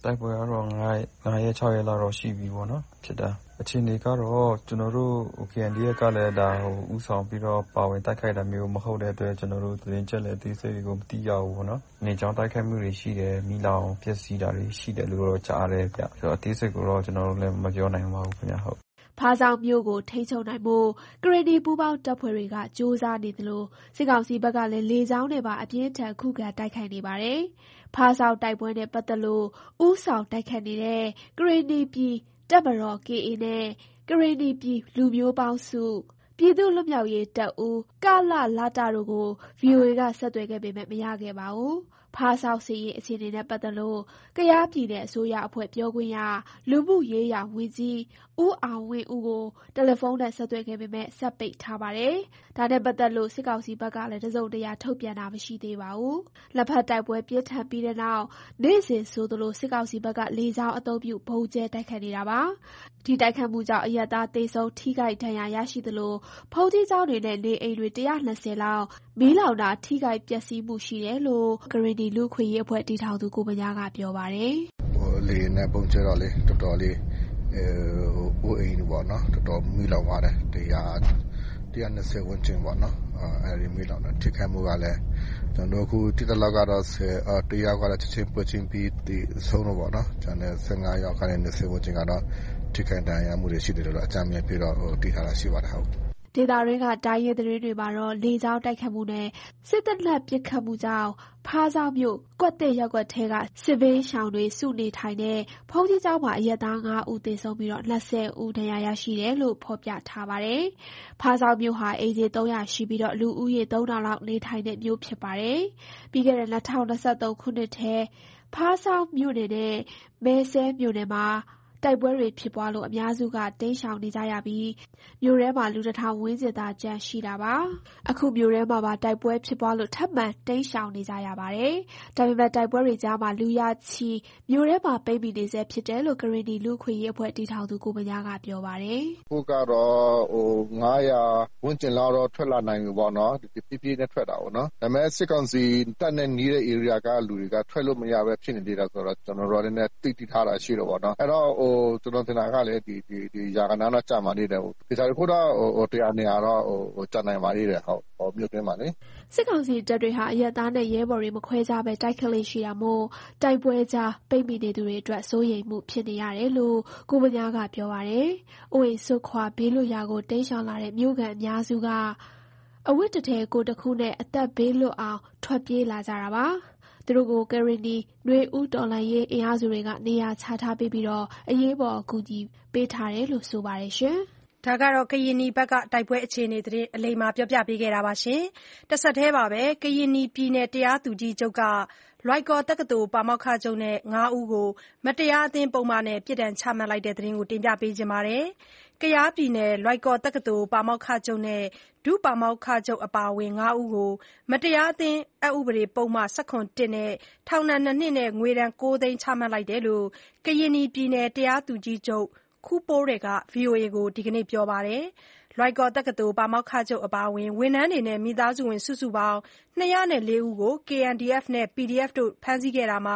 တိုက်ပွဲကတော့9ရက်6ရက်လောက်တော့ရှိပြီပေါ့နော်ဖြစ်တာအခြေအနေကတော့ကျွန်တော်တို့ KNDF ကလည်းဒါဥဆောင်ပြီးတော့ပါဝင်တိုက်ခိုက်တာမျိုးမဟုတ်တဲ့အတွက်ကျွန်တော်တို့သတင်းချက်လက်သေးစိတ်တွေကိုမသိရဘူးပေါ့နော်နေကြောင်းတိုက်ခိုက်မှုတွေရှိတယ်မိလောင်ပျက်စီးတာတွေရှိတယ်လို့တော့ကြားရတယ်ဗျဆိုတော့အသေးစိတ်ကိုတော့ကျွန်တော်တို့လည်းမပြောနိုင်ပါဘူးခင်ဗျဟုတ်ဖားဆောင်မြို့ကိုထိန်းချုပ်နိုင်ဖို့ကရင်နီပူးပေါင်းတပ်ဖွဲ့တွေကစ조사နေသလိုစစ်ကောင်စီဘက်ကလည်းလေကြောင်းနဲ့ပါအပြင်းထန်ခုခံတိုက်ခိုက်နေပါတယ်။ဖားဆောင်တိုက်ပွဲနဲ့ပတ်သက်လို့ဥဆောင်တိုက်ခိုက်နေတဲ့ကရင်နီပြည်တပ်မတော် KA နဲ့ကရင်နီပြည်လူမျိုးပေါင်းစုပြည်သူ့လွတ်မြောက်ရေးတပ်ဦးကလလတတို့ကို VOA ကဆက်သွယ်ခဲ့ပေမဲ့မရခဲ့ပါဘူး။ဖားဆောင်စီရင်အခြေအနေနဲ့ပတ်သက်လို့ကယားပြည်နယ်အစိုးရအဖွဲ့ပြောခွင့်ရလူမှုရေးရာဝန်ကြီးဦးအောင်ဝင်းဦးကိုတယ်လီဖုန်းနဲ့ဆက်သွယ်ခဲ့ပေမဲ့ဆက်ပိတ်ထားပါတယ်။ဒါနဲ့ပတ်သက်လို့စစ်ကောင်စီဘက်ကလည်းတစုံတရာထုတ်ပြန်တာမရှိသေးပါဘူး။လက်ဖက်တိုက်ပွဲပြင်းထန်ပြီးတဲ့နောက်နေ့စဉ်ဆိုသလိုစစ်ကောင်စီဘက်ကလေကြောင်းအသုံးပြုဗုံးကျဲတိုက်ခိုက်နေတာပါ။ဒီတိုက်ခိုက်မှုကြောင့်အရပ်သားသေဆုံးထိခိုက်ဒဏ်ရာရရှိသလိုဖုန်ကြီးကျောင်းတွေနဲ့နေအိမ်တွေ120လောက်မီးလောင်တာထိခိုက်ပျက်စီးမှုရှိတယ်လို့ကရင်နီလူခွေရေးအဖွဲ့တည်ထောင်သူကိုမညာကပြောပါတယ်။လေနဲ့ပုံကျတော့လေတော်တော်လေးဟိုအိမ်ပေါ့နော်တော်တော်မီးလောင်ပါတယ်120ဝန်းကျင်ပေါ့နော်အဲဒီမီးလောင်တာထိခိုက်မှုကလည်းကျွန်တော်အခုတိတလောက်ကတော့100ယောက်ကတော့ချက်ချင်းပွက်ချင်းပြီးဒီဆုံးတော့ပေါ့နော်ကျွန်တော်15ယောက်ကနေ20ဝန်းကျင်ကတော့ထိခိုက်ဒဏ်ရာမှုတွေရှိတယ်လို့အကြမ်းမြင်ပြီးတော့တည်ထားတာရှိပါတယ်ဟုတ်ဒေသရင်းကတိုင်းရဲသတင်းတွေမှာတော့လေကြောင်းတိုက်ခတ်မှုနဲ့စစ်တပ်လက်ပစ်ခတ်မှုကြောင့်ဖားဆောင်မြို့ကွက်တဲ့ရပ်ကွက်ထဲကစစ်ဘေးရှောင်တွေစုနေထိုင်တဲ့ဖုန်ကြီးကျောင်းမှာအရက်သား9ဦးသေဆုံးပြီးတော့20ဦးဒဏ်ရာရရှိတယ်လို့ဖော်ပြထားပါတယ်။ဖားဆောင်မြို့ဟာအိမ်ခြေ300ရှိပြီးတော့လူဦးရေ3000လောက်နေထိုင်တဲ့မြို့ဖြစ်ပါတယ်။ပြီးခဲ့တဲ့2023ခုနှစ်ထဲဖားဆောင်မြို့နယ်နဲ့မဲဆဲမြို့နယ်မှာတိုက်ပွဲတွေဖြစ်ပွားလို့အများစုကတိမ်းရှောင်နေကြရပြီးမြို့ထဲမှာလူ1000ဝန်းကျင်သာကျန်ရှိတာပါအခုမြို့ထဲမှာပါတိုက်ပွဲဖြစ်ပွားလို့ထပ်မံတိမ်းရှောင်နေကြရပါတယ်ဒါပေမဲ့တိုက်ပွဲတွေကြားမှာလူရချီမြို့ထဲမှာပိတ်မိနေဆဲဖြစ်တယ်လို့ကရင်နီလူခွေရေးအဖွဲ့တည်ထောင်သူကိုမညာကပြောပါတယ်ခုကတော့900ဝန်းကျင်လောက်တော့ထွက်လာနိုင်ပြီပေါ့နော်ဒီပြပြနဲ့ထွက်တာပေါ့နော်ဒါပေမဲ့စစ်ကောင်စီတပ်နဲ့နီးတဲ့ area ကလူတွေကထွက်လို့မရပဲဖြစ်နေသေးတာဆိုတော့ကျွန်တော်တို့လည်းတိထားတာရှိတော့ပေါ့နော်အဲ့တော့ကျွန်တော်တင်တာကလည်းဒီရာကနာတော့ကြာမှနေတယ်ဒီစားခုတော့တရားနေရတော့ကြာနိုင်ပါသေးတယ်ဟုတ်မြို့တွင်းမှာလေစစ်ကောင်စီတပ်တွေဟာအရက်သားနဲ့ရဲဘော်တွေမခွဲခြားပဲတိုက်ခတ်လေးရှိတာမို့တိုက်ပွဲကြားပိတ်မိနေသူတွေအတွက်စိုးရိမ်မှုဖြစ်နေရတယ်လို့ကိုမညာကပြောပါတယ်။အိုးအိမ်ဆွခွာဘေးလွတ်ရာကိုတိမ်းရှောင်လာတဲ့မြို့ကန်အများစုကအဝတ်တထည်ကိုတစ်ခုနဲ့အသက်ဘေးလွတ်အောင်ထွက်ပြေးလာကြတာပါ။သူတို့ကိုကရင်နီຫນွေဦးတော်လှန်ရေးအင်အားစုတွေကနေရာချထားပေးပြီးတော့အရေးပေါ်အကူအညီပေးထားတယ်လို့ဆိုပါတယ်ရှင်။ဒါကတော့ကရင်နီဘက်ကတိုက်ပွဲအခြေအနေသတင်းအလိမ္မာပြောပြပေးခဲ့တာပါရှင်။တစ်ဆက်တည်းပါပဲကရင်နီပြည်နယ်တရားသူကြီးချုပ်ကလွိုက်ကော်တက္ကသိုလ်ပါမောက္ခချုပ်နဲ့9ဦးကိုမတရားအသင်းပုံမှန်နဲ့ပြစ်ဒဏ်ချမှတ်လိုက်တဲ့သတင်းကိုတင်ပြပေးချင်ပါတယ်။ကယားပြည်နယ်လွိုက်ကော်တက္ကသိုလ်ပါမောက္ခချုပ်နဲ့ဒုပါမောက္ခချုပ်အပါအဝင်9ဦးကိုမတရားအသင်းအက်ဥပဒေပုံမှန်17နဲ့ထောင်ဒဏ်2နှစ်နဲ့ငွေဒဏ်9သိန်းချမှတ်လိုက်တယ်လို့ကရင်နီပြည်နယ်တရားသူကြီးချုပ်ခူပိုးတွေက VOA ကိုဒီကနေ့ပြောပါတယ်။လွိုက်ကော်တက္ကသိုလ်ပါမောက္ခချုပ်အပါအဝင်ဝန်ထမ်းတွေနဲ့မိသားစုဝင်စုစုပေါင်း204ဦးကို KNDF နဲ့ PDF တို့ဖမ်းဆီးခဲ့တာမှာ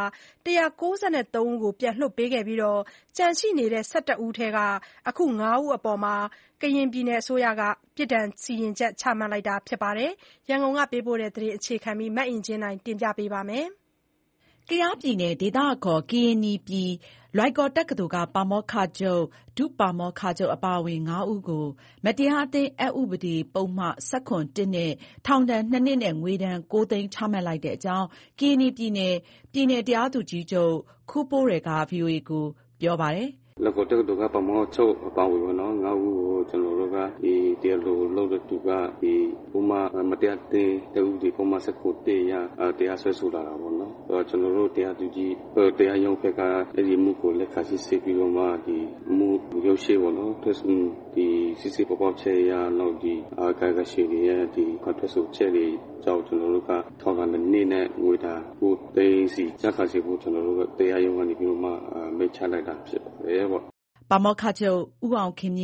193ဦးကိုပြန်လွှတ်ပေးခဲ့ပြီးကျန်ရှိနေတဲ့11ဦးထဲကအခု9ဦးအပေါ်ကရင်ပြည်နယ်အစိုးရကပြစ်ဒဏ်စီရင်ချက်ချမှတ်လိုက်တာဖြစ်ပါတယ်။ရန်ကုန်ကပေးပို့တဲ့သတင်းအခြေခံပြီးမအင်ကြင်းနိုင်တင်ပြပေးပါမယ်။ကယားပြည်နယ်ဒေသအခေါ်ကရင်နီပြည်လွိုက်ကော်တက္ကသိုလ်ကပါမောက္ခချုပ်ဒုပါမောက္ခချုပ်အပါအဝင်9ဦးကိုမတရားအသင်းအက်ဥပဒေပုံမှ17နဲ့ထောင်ဒဏ်2နှစ်နဲ့ငွေဒဏ်9သိန်းချမှတ်လိုက်တဲ့အကြောင်းကရင်နီပြည်နယ်တရားသူကြီးချုပ်ခူပိုးတွေက VOA ကိုပြောပါတယ်။လွိုက်ကော်တက္ကသိုလ်ကပါမောက္ခချုပ်အပါအဝင်ပေါ့နော်9ဦးကိုကျွန်တော်တို့ကဒီတရားလိုလုပ်တဲ့သူကဒီပုံမှမတရားအသင်းအက်ဥပဒေပုံမှ17ရတရားစွဲဆိုလာတာပေါ့နော်။ကျွန်တော်တို့တရားသူကြီးတရားရုံးဘက်ကအဲ့ဒီမှုကိုလက်ခံစစ်ပြီးတော့မှဒီမှုရုပ်ရှင်ပေါ့နော်ဒီစစ်ပေါ်ပေါက်ချက်ရနောက်ဒီကာကရှိတွေရဲ့ဒီခွတ်ဆိုချက်တွေကြောင့်ကျွန်တော်တို့ကထောင်ဒဏ်2နှစ်နဲ့ငွေဒဏ်9သိန်းစီကျခံစီဖို့ကျွန်တော်တို့ကတရားရုံးကနေပြီးတော့မှမိတ်ချလိုက်တာဖြစ်ပါတယ်ပေါ့ပါမောက္ခချုပ်ဦးအောင်ခင်မြင့်ဒ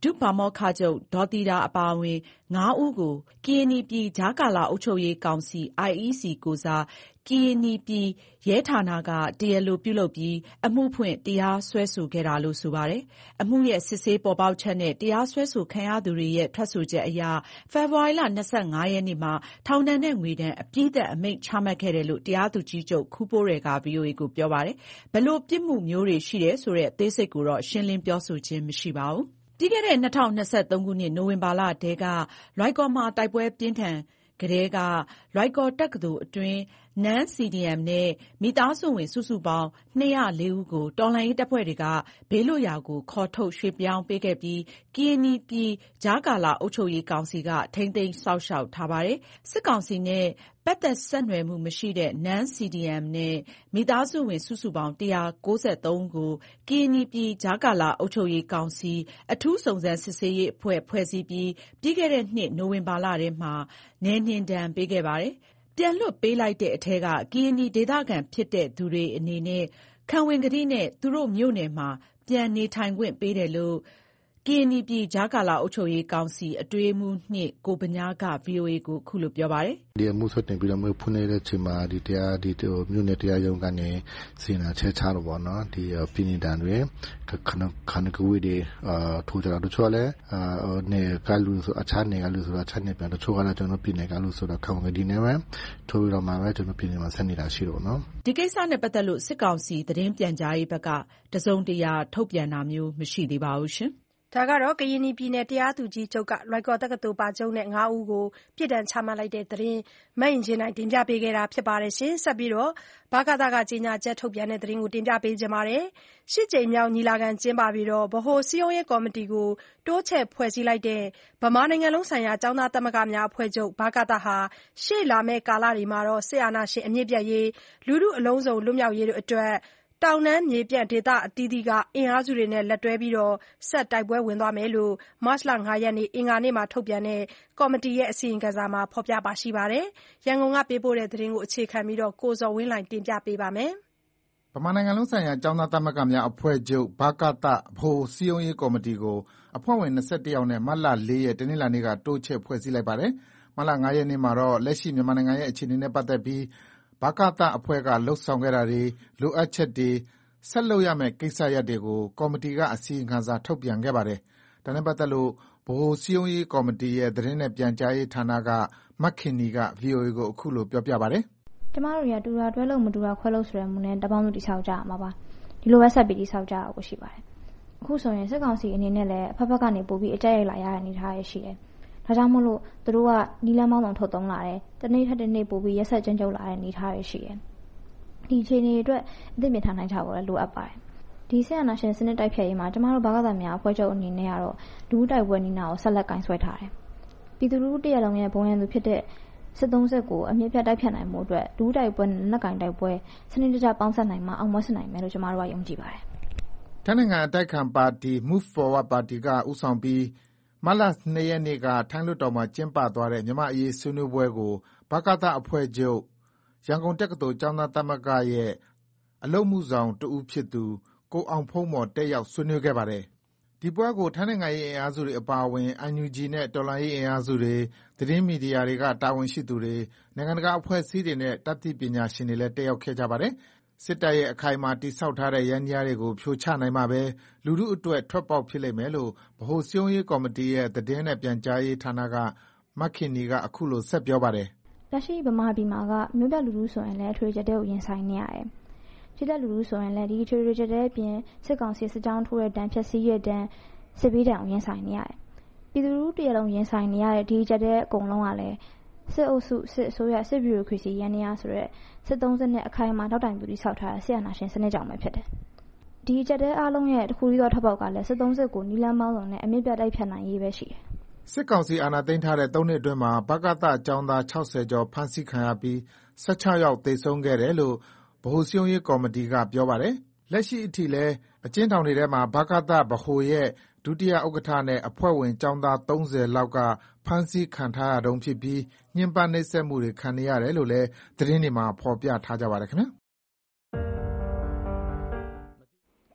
ဒုပါမောက္ခချုပ်ဒေါ်သီတာအပါအဝင် 5 ဦးကို ကရင်နီပြည်ကြားကာလအုပ်ချုပ်ရေးကောင်စီ IEC ကိုယ်စား ကရင်နီပြည်ရဲဌာနက တရားလိုပြုလုပ်ပြီး အမှုဖွင့်တရားစွဲဆိုခဲ့တာလို့ဆိုပါတယ်။ အမှုရဲ့စစ်ဆေးပေါ်ပေါက်ချက်နဲ့ တရားစွဲဆိုခံရသူတွေရဲ့ထွက်ဆိုချက်အရ ဖေဖော်ဝါရီလ 25 ရက်နေ့မှာ ထောင်ဒဏ်နဲ့ငွေဒဏ် အပြည့်သတ်အမိန့်ချမှတ်ခဲ့တယ်လို့ တရားသူကြီးချုပ်ခူးပိုးရယ်က VOA ကိုပြောပါတယ်။ ဘယ်လိုပြစ်မှုမျိုးတွေရှိတယ်ဆိုတဲ့ အသေးစိတ်ကိုတော့ ရှင်းလင်းပြောဆိုခြင်းမရှိပါဘူး။ ပြီးခဲ့တဲ့ ၂၀၂၃ ခုနှစ် နိုဝင်ဘာလထဲက လွိုင်ကော်မှာတိုက်ပွဲပြင်းထန်ကတည်းက လွိုင်ကော်တက္ကသိုလ်အတွင်း Non-CDM နဲ့ မိသားစုဝင်စုစုပေါင်း 204 ဦးကို တော်လှန်ရေးတပ်ဖွဲ့တွေက ဘေးလွတ်ရာကိုခေါ်ထုတ်ရွှေ့ပြောင်းပေးခဲ့ပြီး ကရင်နီပြည်ကြားကာလအုပ်ချုပ်ရေးကောင်စီက ထိန်းသိမ်းစောင့်ရှောက်ထားပါတယ်။ စစ်ကောင်စီနဲ့ပတ်သက်ဆက်နွယ်မှုမရှိတဲ့ Non-CDM နဲ့ မိသားစုဝင်စုစုပေါင်း 193 ဦးကို ကရင်နီပြည်ကြားကာလအုပ်ချုပ်ရေးကောင်စီ အထူးစုံစမ်းစစ်ဆေးရေးအဖွဲ့ဖွဲ့စည်းပြီး ပြီးခဲ့တဲ့နှစ် နိုဝင်ဘာလထဲမှာ နယ်နှင်ဒဏ်ပေးခဲ့ပါတယ်။ ပြန်လွှတ်ပေးလိုက်တဲ့အထဲက ကရင်နီဒေသခံဖြစ်တဲ့သူတွေအနေနဲ့ ခံဝန်ကတိနဲ့ သူတို့မြို့နယ်မှာ ပြန်နေထိုင်ခွင့်ပေးတယ်လို့ ကရင်နီပြည်ကြားကာလအုပ်ချုပ်ရေးကောင်စီ အတွင်းရေးမှူး ကိုဗညားက VOA ကိုခုလိုပြောပါတယ်။ "ဒီအမှုဆွဲတင်ပြီးတော့ဖွင့်လိုက်တဲ့အချိန်မှာဒီမြို့နယ်တရားရုံးကနေစီရင်ချက်ချတော့ပေါ့နော်ဒီပြည်နယ်ဒဏ်တွေခဏကဝေးတွေထိုးကြတာတချို့လည်းနယ်ကလူဆိုအခြားနယ်ကလူဆိုတော့အခြားနယ်ပြန်တချို့ကလည်းကျွန်တော်ပြည်နယ်ကလူဆိုတော့ခံဝန်ကတိနဲ့ပဲထိုးပြီးတော့မှပဲကျွန်တော်ပြည်နယ်မှာဆက်နေတာရှိတော့နော်ဒီကိစ္စနဲ့ပတ်သက်လို့စစ်ကောင်စီသတင်းပြန်ကြားရေးဘက်ကတစုံတရာထုတ်ပြန်တာမျိုးမရှိသေးပါဘူးရှင်ဒါကတော့ကရင်နီပြည်နယ်တရားသူကြီးချုပ်ကလွိုင်ကော်တက္ကသိုလ်ပါချုပ်နဲ့5ဦးကိုပြစ်ဒဏ်ချမှတ်လိုက်တဲ့သတင်းမအင်ကြင်းနိုင်တင်ပြပေးခဲ့တာဖြစ်ပါတယ်ရှင်ဆက်ပြီးတော့ဗကသကကြေညာချက်ထုတ်ပြန်တဲ့သတင်းကိုတင်ပြပေးကြပါမယ်ရှစ်ကြိမ်မြောက်ညီလာခံကျင်းပပြီးဗဟိုစည်းရုံးရေးကော်မတီကိုတိုးချဲ့ဖွဲ့စည်းလိုက်တဲ့ဗမာနိုင်ငံလုံးဆိုင်ရာကျောင်းသားသမဂ္ဂများအဖွဲ့ချုပ်ဗကသဟာရှေ့လာမယ့်ကာလတွေမှာစစ်အာဏာရှင်အမြစ်ပြတ်ရေးလူထုအလုံးစုံလွတ်မြောက်ရေးတို့အတွက်တောင်တန်းမြေပြန့်ဒေသအသီးသီးကအင်အားစုတွေနဲ့လက်တွဲပြီးဆက်တိုက်ပွဲဝင်သွားမယ်လို့မတ်လ 5 ရက်နေ့အင်္ဂါနေ့မှာထုတ်ပြန်တဲ့ကော်မတီရဲ့အစီရင်ခံစာမှာဖော်ပြပါရှိပါတယ်။ရန်ကုန်ကပေးပို့တဲ့သတင်းကိုအခြေခံပြီးကိုဇော်ဝင်းလှိုင်တင်ပြပေးပါမယ်။ဗမာနိုင်ငံလုံးဆိုင်ရာကျောင်းသားသမဂ္ဂများအဖွဲ့ချုပ်ဗကသဗဟိုစည်းရုံးရေးကော်မတီကိုအဖွဲ့ဝင်21ယောက်နဲ့မတ်လ 4 ရက်တနင်္လာနေ့ကတိုးချဲ့ဖွဲ့စည်းလိုက်ပါတယ်။မတ်လ 5 ရက်နေ့မှာတော့လက်ရှိမြန်မာနိုင်ငံရဲ့အခြေအနေနဲ့ပတ်သက်ပြီးဗကသအဖွဲ့ကလှုပ်ဆောင်ခဲ့တာတွေလိုအပ်ချက်တွေဆက်လုပ်ရမယ့်ကိစ္စရပ်တွေကိုကော်မတီကအစီရင်ခံစာထုတ်ပြန်ခဲ့ပါတယ်။ဒါနဲ့ပတ်သက်လို့ဗဟိုစည်းရုံးရေးကော်မတီရဲ့သတင်းနဲ့ပြန်ကြားရေးဌာနကမခင်နီက VOA ကိုအခုလိုပြောပြပါတယ်။ကျမတို့ရတူတာတွဲလို့မတူတာခွဲလို့ဆိုတဲ့မူနဲ့တပေါင်းစုတိဆောက်ကြရမှာပါ။ဒီလိုပဲဆက်ပြီးတိဆောက်ကြရဖို့ရှိပါတယ်။အခုဆိုရင်စစ်ကောင်စီအနေနဲ့လည်းအဖက်ဖက်ကနေပို့ပြီးအကြက်ရိုက်လာရတဲ့အနေအထားရရှိတယ်။ဒါကြောင့်မို့လို့သူတို့ကနီလန်းပေါင်းဆောင်ထုတ်သုံးလာတယ်။တနေ့ထက်တနေ့ပို့ပြီးရက်ဆက်ကျဉ်းကျုပ်လာတဲ့အနေအထားရရှိတယ်။ဒီအခြေအနေအတွက်အသိမြင်ထားနိုင်ကြဖို့လည်းလိုအပ်ပါတယ်။ဒီဆက်အနာရှင်စနစ်တိုက်ဖြတ်ရေးမှာကျမတို့ဗကသများအဖွဲ့ချုပ်အနေနဲ့ကတော့လူတိုက်ပွဲနီနာကိုဆက်လက်ကင်ဆွဲထားတယ်။ပြည်သူလူထုတရလုံးရဲ့ဘုံရန်သူဖြစ်တဲ့စစ်သုံးဆက်ကိုအမြင့်ပြတ်တိုက်ဖြတ်နိုင်မှုအတွက်လူတိုက်ပွဲနဲ့လက်ကင်တိုက်ပွဲစနစ်တကျပေါင်းစပ်နိုင်မှအောင်မွေးစနိုင်မယ်လို့ကျမတို့ကယုံကြည်ပါတယ်။ထိုင်းနိုင်ငံအတိုက်ခံပါတီ Move Forward ပါတီကဦးဆောင်ပြီးမတ်လ 2 ရက်နေ့ကထိုင်းလွှတ်တော်မှာကျင်းပသွားတဲ့မြန်မာ့အရေးဆွေးနွေးပွဲကိုဗကသအဖွဲ့ချုပ်ရန်ကုန်တက္ကသိုလ်ကျောင်းသားသမဂ္ဂရဲ့အလုပ်မှုဆောင်တဦးဖြစ်သူကိုအောင်ဖုံးမော်တက်ရောက်ဆွေးနွေးခဲ့ပါတယ်။ဒီပွဲကိုထိုင်းနိုင်ငံရေးအင်အားစုတွေအပါအဝင် NUG နဲ့တော်လှန်ရေးအင်အားစုတွေသတင်းမီဒီယာတွေကတာဝန်ရှိသူတွေနိုင်ငံတကာအဖွဲ့အစည်းတွေနဲ့တတ်သိပညာရှင်တွေလည်းတက်ရောက်ခဲ့ကြပါတယ်။စစ်တပ်ရဲ့အခိုင်အမာတည်ဆောက်ထားတဲ့ယန္တရားတွေကိုဖြိုချနိုင်မှပဲလူထုအတွက်ထွက်ပေါက်ဖြစ်လိမ့်မယ်လို့ဗဟိုစည်းရုံးရေးကော်မတီရဲ့သတင်းနဲ့ပြန်ကြားရေးဌာနကမခင်နီကအခုလိုဆက်ပြောပါတယ်။လက်ရှိဗမာပြည်မှာကမြို့ပြလူထုဆိုရင်လည်းအထွေကြတဲ့ကိုရင်ဆိုင်နေရတယ်။ပြည်သက်လူထုဆိုရင်လည်းဒီအထွေကြတဲ့အပြင်စစ်ကောင်စီစစ်ကြောင်းထိုးတဲ့တန်းဖြက်စီးရဲ့တန်းစစ်ပေးတန်းကိုရင်ဆိုင်နေရတယ်။ပြည်သူလူထုတရလုံးရင်ဆိုင်နေရတဲ့ဒီကြတဲ့အကုန်လုံးကလည်းစစ်အုပ်စုစစ်အစိုးရစစ်ဗျူရိုကရေစီရန်နေရဆိုတဲ့စစ်သုံးစစ်နဲ့အခိုင်အမာတောက်တိုင်သူတိဆောက်ထားတဲ့ဆရာနာရှင်စနစ်ကြောင့်ပဲဖြစ်တယ်။ဒီကြတဲ့အားလုံးရဲ့တစ်ခုပြီးတော့ထပ်ပေါက်ကလည်းစစ်သုံးစစ်ကိုနီလန်းပေါင်းစုံနဲ့အမြင့်ပြတ်တိုက်ဖြတ်နိုင်ရေးပဲရှိတယ်။စစ်ကောင်စီအာဏာသိမ်းထားတဲ့3နှစ်အတွင်းမှာဗကသကျောင်းသား60ကျော်ဖမ်းဆီးခံရပြီး16ယောက်သေဆုံးခဲ့တယ်လို့ဗဟိုစည်းရုံးရေးကော်မတီကပြောပါတယ်။လက်ရှိအထိလည်းအကျဉ်းထောင်တွေထဲမှာဗကသဗဟိုရဲ့ဒုတိယဥက္ကဋ္ဌနဲ့အဖွဲ့ဝင်ကျောင်းသား30လောက်ကဖမ်းဆီးခံထားရတုန်းဖြစ်ပြီးညှဉ်းပန်းနှိပ်စက်မှုတွေခံနေရတယ်လို့လည်းသတင်းတွေမှာဖော်ပြထားကြပါတယ်ခင်ဗျာ။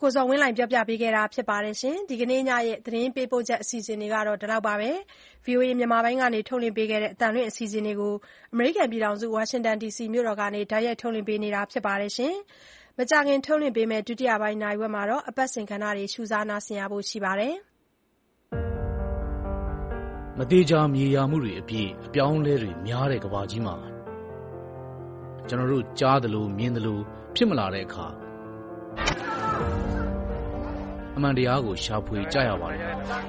ကိုဇော်ဝင်းလှိုင်ပြောပြပေးခဲ့တာဖြစ်ပါတယ်ရှင်။ဒီကနေ့ညရဲ့သတင်းပေးပို့ချက်အစီအစဉ်တွေကတော့ဒီလောက်ပါပဲ။ VOA မြန်မာပိုင်းကနေထုတ်လွှင့်ပေးခဲ့တဲ့အသံလွှင့်အစီအစဉ်တွေကိုအမေရိကန်ပြည်ထောင်စုဝါရှင်တန် DC မြို့တော်ကနေတိုက်ရိုက်ထုတ်လွှင့်ပေးနေတာဖြစ်ပါတယ်ရှင်။မကြာခင်ထုတ်လွှင့်ပေးမယ့်ဒုတိယပိုင်းနာရီဝက်မှာတော့အပတ်စဉ်ကဏ္ဍတွေရှုစားနားဆင်ရဖို့ရှိပါတယ်။မသေးချာမြေယာမှုတွေအပြည့်အပြောင်းလဲတွေများတဲ့ကမ္ဘာကြီးမှာကျွန်တော်တို့ကြားသလိုမြင်သလိုဖြစ်မလာတဲ့အခါအမှန်တရားကိုရှာဖွေကြရပါတယ်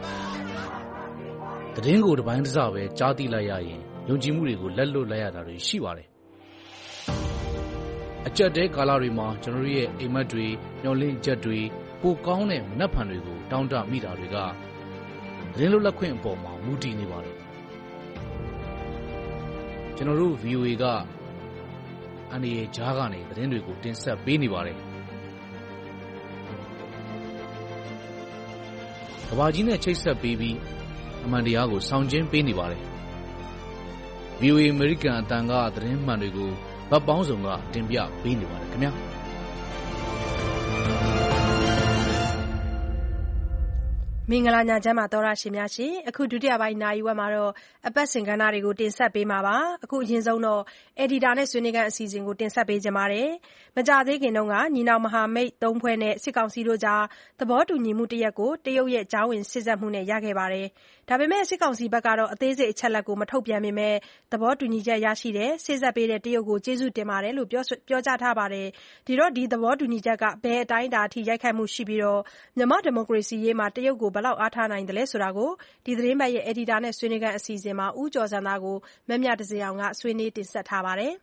။သတင်းကိုတစ်ပိုင်းတစ်စပဲကြားသိလိုက်ရရင်ယုံကြည်မှုတွေကိုလက်လွတ်လိုက်ရတာတွေရှိပါတယ်။အကြက်တဲကာလတွေမှာကျွန်တော်တို့ရဲ့အိမ်မက်တွေမျောလင့်ချက်တွေပိုကောင်းတဲ့မနှက်ဖန်တွေကိုတောင်းတမိတာတွေကသတင်းလွတ်လပ်ခွင့်အပေါ်မှာမူတည်နေပါတယ်။ကျွန်တော်တို့ VOA ကအန်ဒီရဲ့ဂျားကနေသတင်းတွေကိုတင်ဆက်ပေးနေပါတယ်။ကမ္ဘာကြီးနဲ့ချိတ်ဆက်ပေးပြီးအမှန်တရားကိုဆောင်ကျဉ်ပေးနေပါတယ်။ VOA အမေရိကန်အသံကသတင်းမှန်တွေကိုဗတ်ပေါင်းစုံကတင်ပြပေးနေပါတယ်ခင်ဗျာ။မင်္ဂလာညချမ်းပါသောရရှင်များရှင်အခုဒုတိယပိုင်းနာရီဝက်မှာတော့အပတ်စဉ်ကဏ္ဍတွေကိုတင်ဆက်ပေးမှာပါအခုအရင်ဆုံးတော့ editor နဲ့ဆွေးနွေးခန်းအစီအစဉ်ကိုတင်ဆက်ပေးကြပါမယ်မကြသေးခင်တုန်းကညီနောင်မဟာမိတ်၃ဖွဲ့နဲ့စစ်ကောင်စီတို့ကြားသဘောတူညီမှုတစ်ရပ်ကိုတရုတ်ရဲ့ကြားဝင်စစ်ဆက်မှုနဲ့ရခဲ့ပါတယ်ဒါပေမဲ့စစ်ကောင်စီဘက်ကတော့အသေးစိတ်အချက်လက်ကိုမထုတ်ပြန်ပေမဲ့သဘောတူညီချက်ရရှိတဲ့စစ်ဆက်ပေးတဲ့တရုတ်ကိုကျေးဇူးတင်ပါတယ်လို့ပြောကြားထားပါတယ်ဒီသဘောတူညီချက်ကဘယ်အတိုင်းအတာအထိရိုက်ခတ်မှုရှိပြီးတော့မြန်မာဒီမိုကရေစီရေးမှာတရုတ်ကိုဘယ်လောက်အားထားနိုင်တယ်လဲဆိုတာကိုဒီသတင်းပတ်ရဲ့ editor နဲ့ဆွေးနွေးခန်းအစီအစဉ်မှာဦးကျော်စံသားကိုမမြတစေအောင်ကဆွေးနွေးတင်ဆက်ထားပါတယ်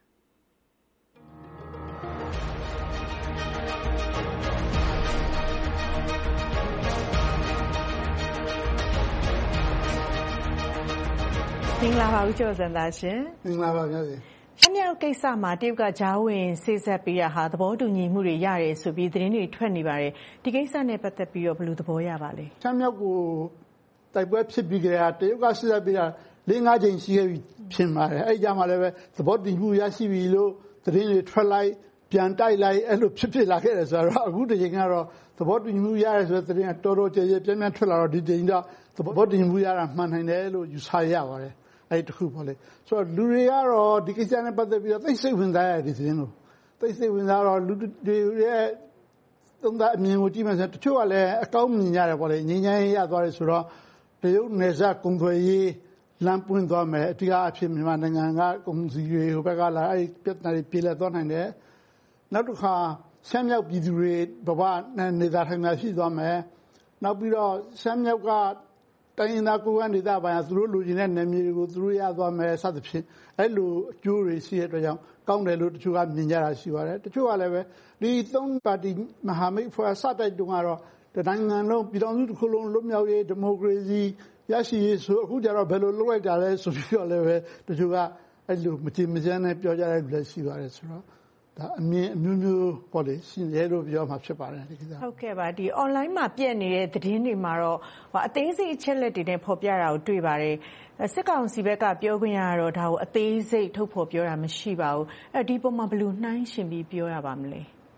မင်္ဂလာပါဦးကျော်စံသားရှင်မင်္ဂလာပါဗျာရှမ်းမြောက်ကိစ္စမှာတရုတ်ကကြားဝင်စေ့စပ်ပေးတာဟာသဘောတူညီမှုတွေရတယ်ဆိုပြီးသတင်းတွေထွက်နေပါတယ်ဒီကိစ္စနဲ့ပတ်သက်ပြီးတော့ဘယ်လိုသဘောရပါလဲရှမ်းမြောက်ကိုတိုက်ပွဲဖြစ်ပြီးကြတာတရုတ်ကစေ့စပ်ပေးတာ၄-၅ချိန်ရှိခဲ့ပြီဖြစ်ပါတယ်အဲ့ကြမှာလည်းပဲသဘောတူမှုရရှိပြီလို့သတင်းတွေထွက်လိုက်ပြန်တိုက်လိုက်အဲ့လိုဖြစ်လာခဲ့တယ်ဆိုတော့အခုတစ်ချိန်ကတော့သဘောတူမှုရတယ်ဆိုတဲ့သတင်းကတော်တော်ကြဲကြဲပြန့်ပြန့်ထွက်လာတော့ဒီချိန်တော့သဘောတူမှုရတာမှန်နိုင်တယ်လို့ယူဆရပါတယ်အဲ့တခုပေါ့လေဆိုတော့လူတွေကတော့ဒီကိစ္စနဲ့ပတ်သက်ပြီးတော့သိစိတ်ဝင်စားရတယ်ဒီသတင်းကိုသိစိတ်ဝင်စားတော့လူတွေရဲ့သုံးသပ်အမြင်ကိုကြည့်မှဆိုတချို့ကလည်းအကောင်းမြင်ကြတယ်ပေါ့လေငြိမ်းချမ်းရေးရသွားတယ်ဆိုတော့တရုတ်နယ်စပ်ကုန်သွယ်ရေးလမ်းပွင့်သွားမယ်အထူးအဖြစ်မြန်မာနိုင်ငံကကုန်စည်တွေဟိုဘက်ကလာအဲ့ပြဿနာတွေပြေလည်သွားနိုင်တယ်နောက်တစ်ခါရှမ်းမြောက်ပြည်သူတွေဘဝနေသားထိုင်တာရှိသွားမယ်နောက်ပြီးတော့ရှမ်းမြောက်ကတိုင်းရင်းသားကိုယ်ကဒေသပိုင်းကသူတို့လူချင်းတဲ့နယ်မြေတွေကိုသူတို့ရသွားမယ်စသဖြင့်အဲ့လိုအကျိုးတွေရှိတဲ့အတွက်ကြောင့်ကောင်းတယ်လို့တချို့ကမြင်ကြတာရှိပါတယ်တချို့ကလည်းပဲဒီသုံးပါတီမဟာမိတ်ဖွဲ့စတိုက်တုန်းကတော့နိုင်ငံလုံးပြည်တော်စုတစ်ခုလုံးလွတ်မြောက်ရေးဒီမိုကရေစီရရှိရေးဆိုအခုကျတော့ဘယ်လိုလုပ်လိုက်တာလဲဆိုပြီးတော့လည်းပဲတချို့ကအဲ့လိုမကြည်မစမ်းနဲ့ပြောကြတဲ့လူလည်းရှိပါတယ်ဆိုတော့ဒါအမြင်အမျိုးမျိုးပေါ့လေရှင်ရဲလို့ပြောမှာဖြစ်ပါတယ်ဒီကိစ္စဟုတ်ကဲ့ပါဒီ online မှာပြည့်နေတဲ့သတင်းတွေမှာတော့အသေးစိတ်အချက်လက်တွေနဲ့ဖော်ပြတာကိုတွေ့ပါတယ်စစ်ကောင်စီဘက်ကပြောခွင့်ရတော့ဒါကိုအသေးစိတ်ထုတ်ဖော်ပြောတာမရှိပါဘူးဒီပုံမှာဘယ်လိုနှိုင်းရှင်ပြီးပြောရပါမလဲ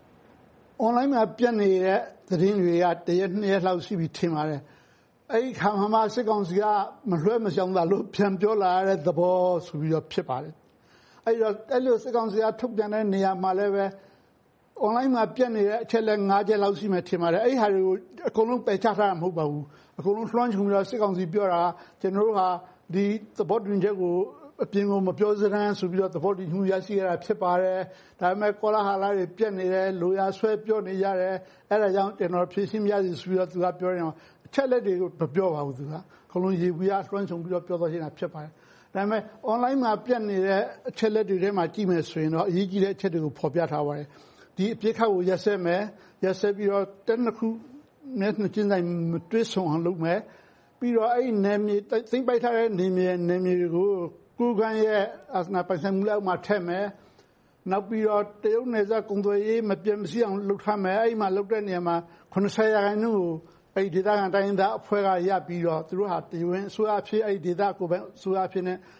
online မှာပြည့်နေတဲ့သတင်းတွေကတရက်နှစ်ရက်လောက်ရှိပြီထင်ပါတယ်အဲ့ဒီခါမှစစ်ကောင်စီကမလွှဲမရှောင်တာလို့ပြန်ပြောလာတဲ့သဘောဆိုပြီးတော့ဖြစ်ပါတယ်အဲ့တော့အဲ့လိုစစ်ကောင်စီကထုတ်ပြန်တဲ့နေရာမှာလည်းပဲ online မှာပြတ်နေတဲ့အချက်လက်၅ချက်လောက်ရှိမှထင်ပါတယ်အဲ့ဒီဟာတွေကိုအကုန်လုံးပယ်ချထားတာမဟုတ်ပါဘူးအကုန်လုံးလွှမ်းခြုံပြီးတော့စစ်ကောင်စီပြောတာကျွန်တော်တို့ဟာဒီသဘောတူညီချက်ကိုအပြင်ကိုမပြောစရမ်းဆိုပြီးတော့သဘောတူညီမှုရရှိရတာဖြစ်ပါတယ်ဒါပေမဲ့ကောလာဟာလာတွေပြတ်နေတယ်လိုရာဆွဲပြောနေကြတယ်အဲ့ဒါကြောင့်ကျွန်တော်ဖြည့်ရှင်းပြစီဆိုပြီးတော့သူကပြောနေတော့အချက်လက်တွေကိုမပြောပါဘူးသူကအကုန်လုံးရေဘူးရလွှမ်းခြုံပြီးတော့ပြောတော့နေတာဖြစ်ပါတယ်ဒါပေမဲ့ online မှာပြတ်နေတဲ့အချက်လက်တွေထဲမှာကြည့်မယ်ဆိုရင်တော့အရေးကြီးတဲ့အချက်တွေကိုဖော်ပြထားပါတယ်ဒီအပြစ်ခတ်ကိုရက်စက်မယ်ရက်စက်ပြီးတော့တနခုနဲ့နှစ်ချင်းတိုင်းမတွဲဆုံအောင်လုပ်မယ်ပြီးတော့အဲ့ဒီနယ်မြေသိမ့်ပိုက်ထားတဲ့နယ်မြေတွေကိုကိုယ်ကံရဲ့အာဏာပိုင်ဆိုင်မှုလောက်မှာထည့်မယ်နောက်ပြီးတော့တရုတ်နယ်စပ်ကုန်သွယ်ရေးမပြတ်မရှိအောင်လုပ်ထားမယ်အဲ့ဒီမှာလုပ်တဲ့နေရာမှာ90%ကိုအဲ့ဒီဒေသခံတိုင်းသားအဖွဲ့ကရပြီးတော့သူတို့ဟာတည်ဝင်အစိုးရဖြစ်အဲ့ဒီဒေသကိုပဲအစိုးရဖြစ်နေ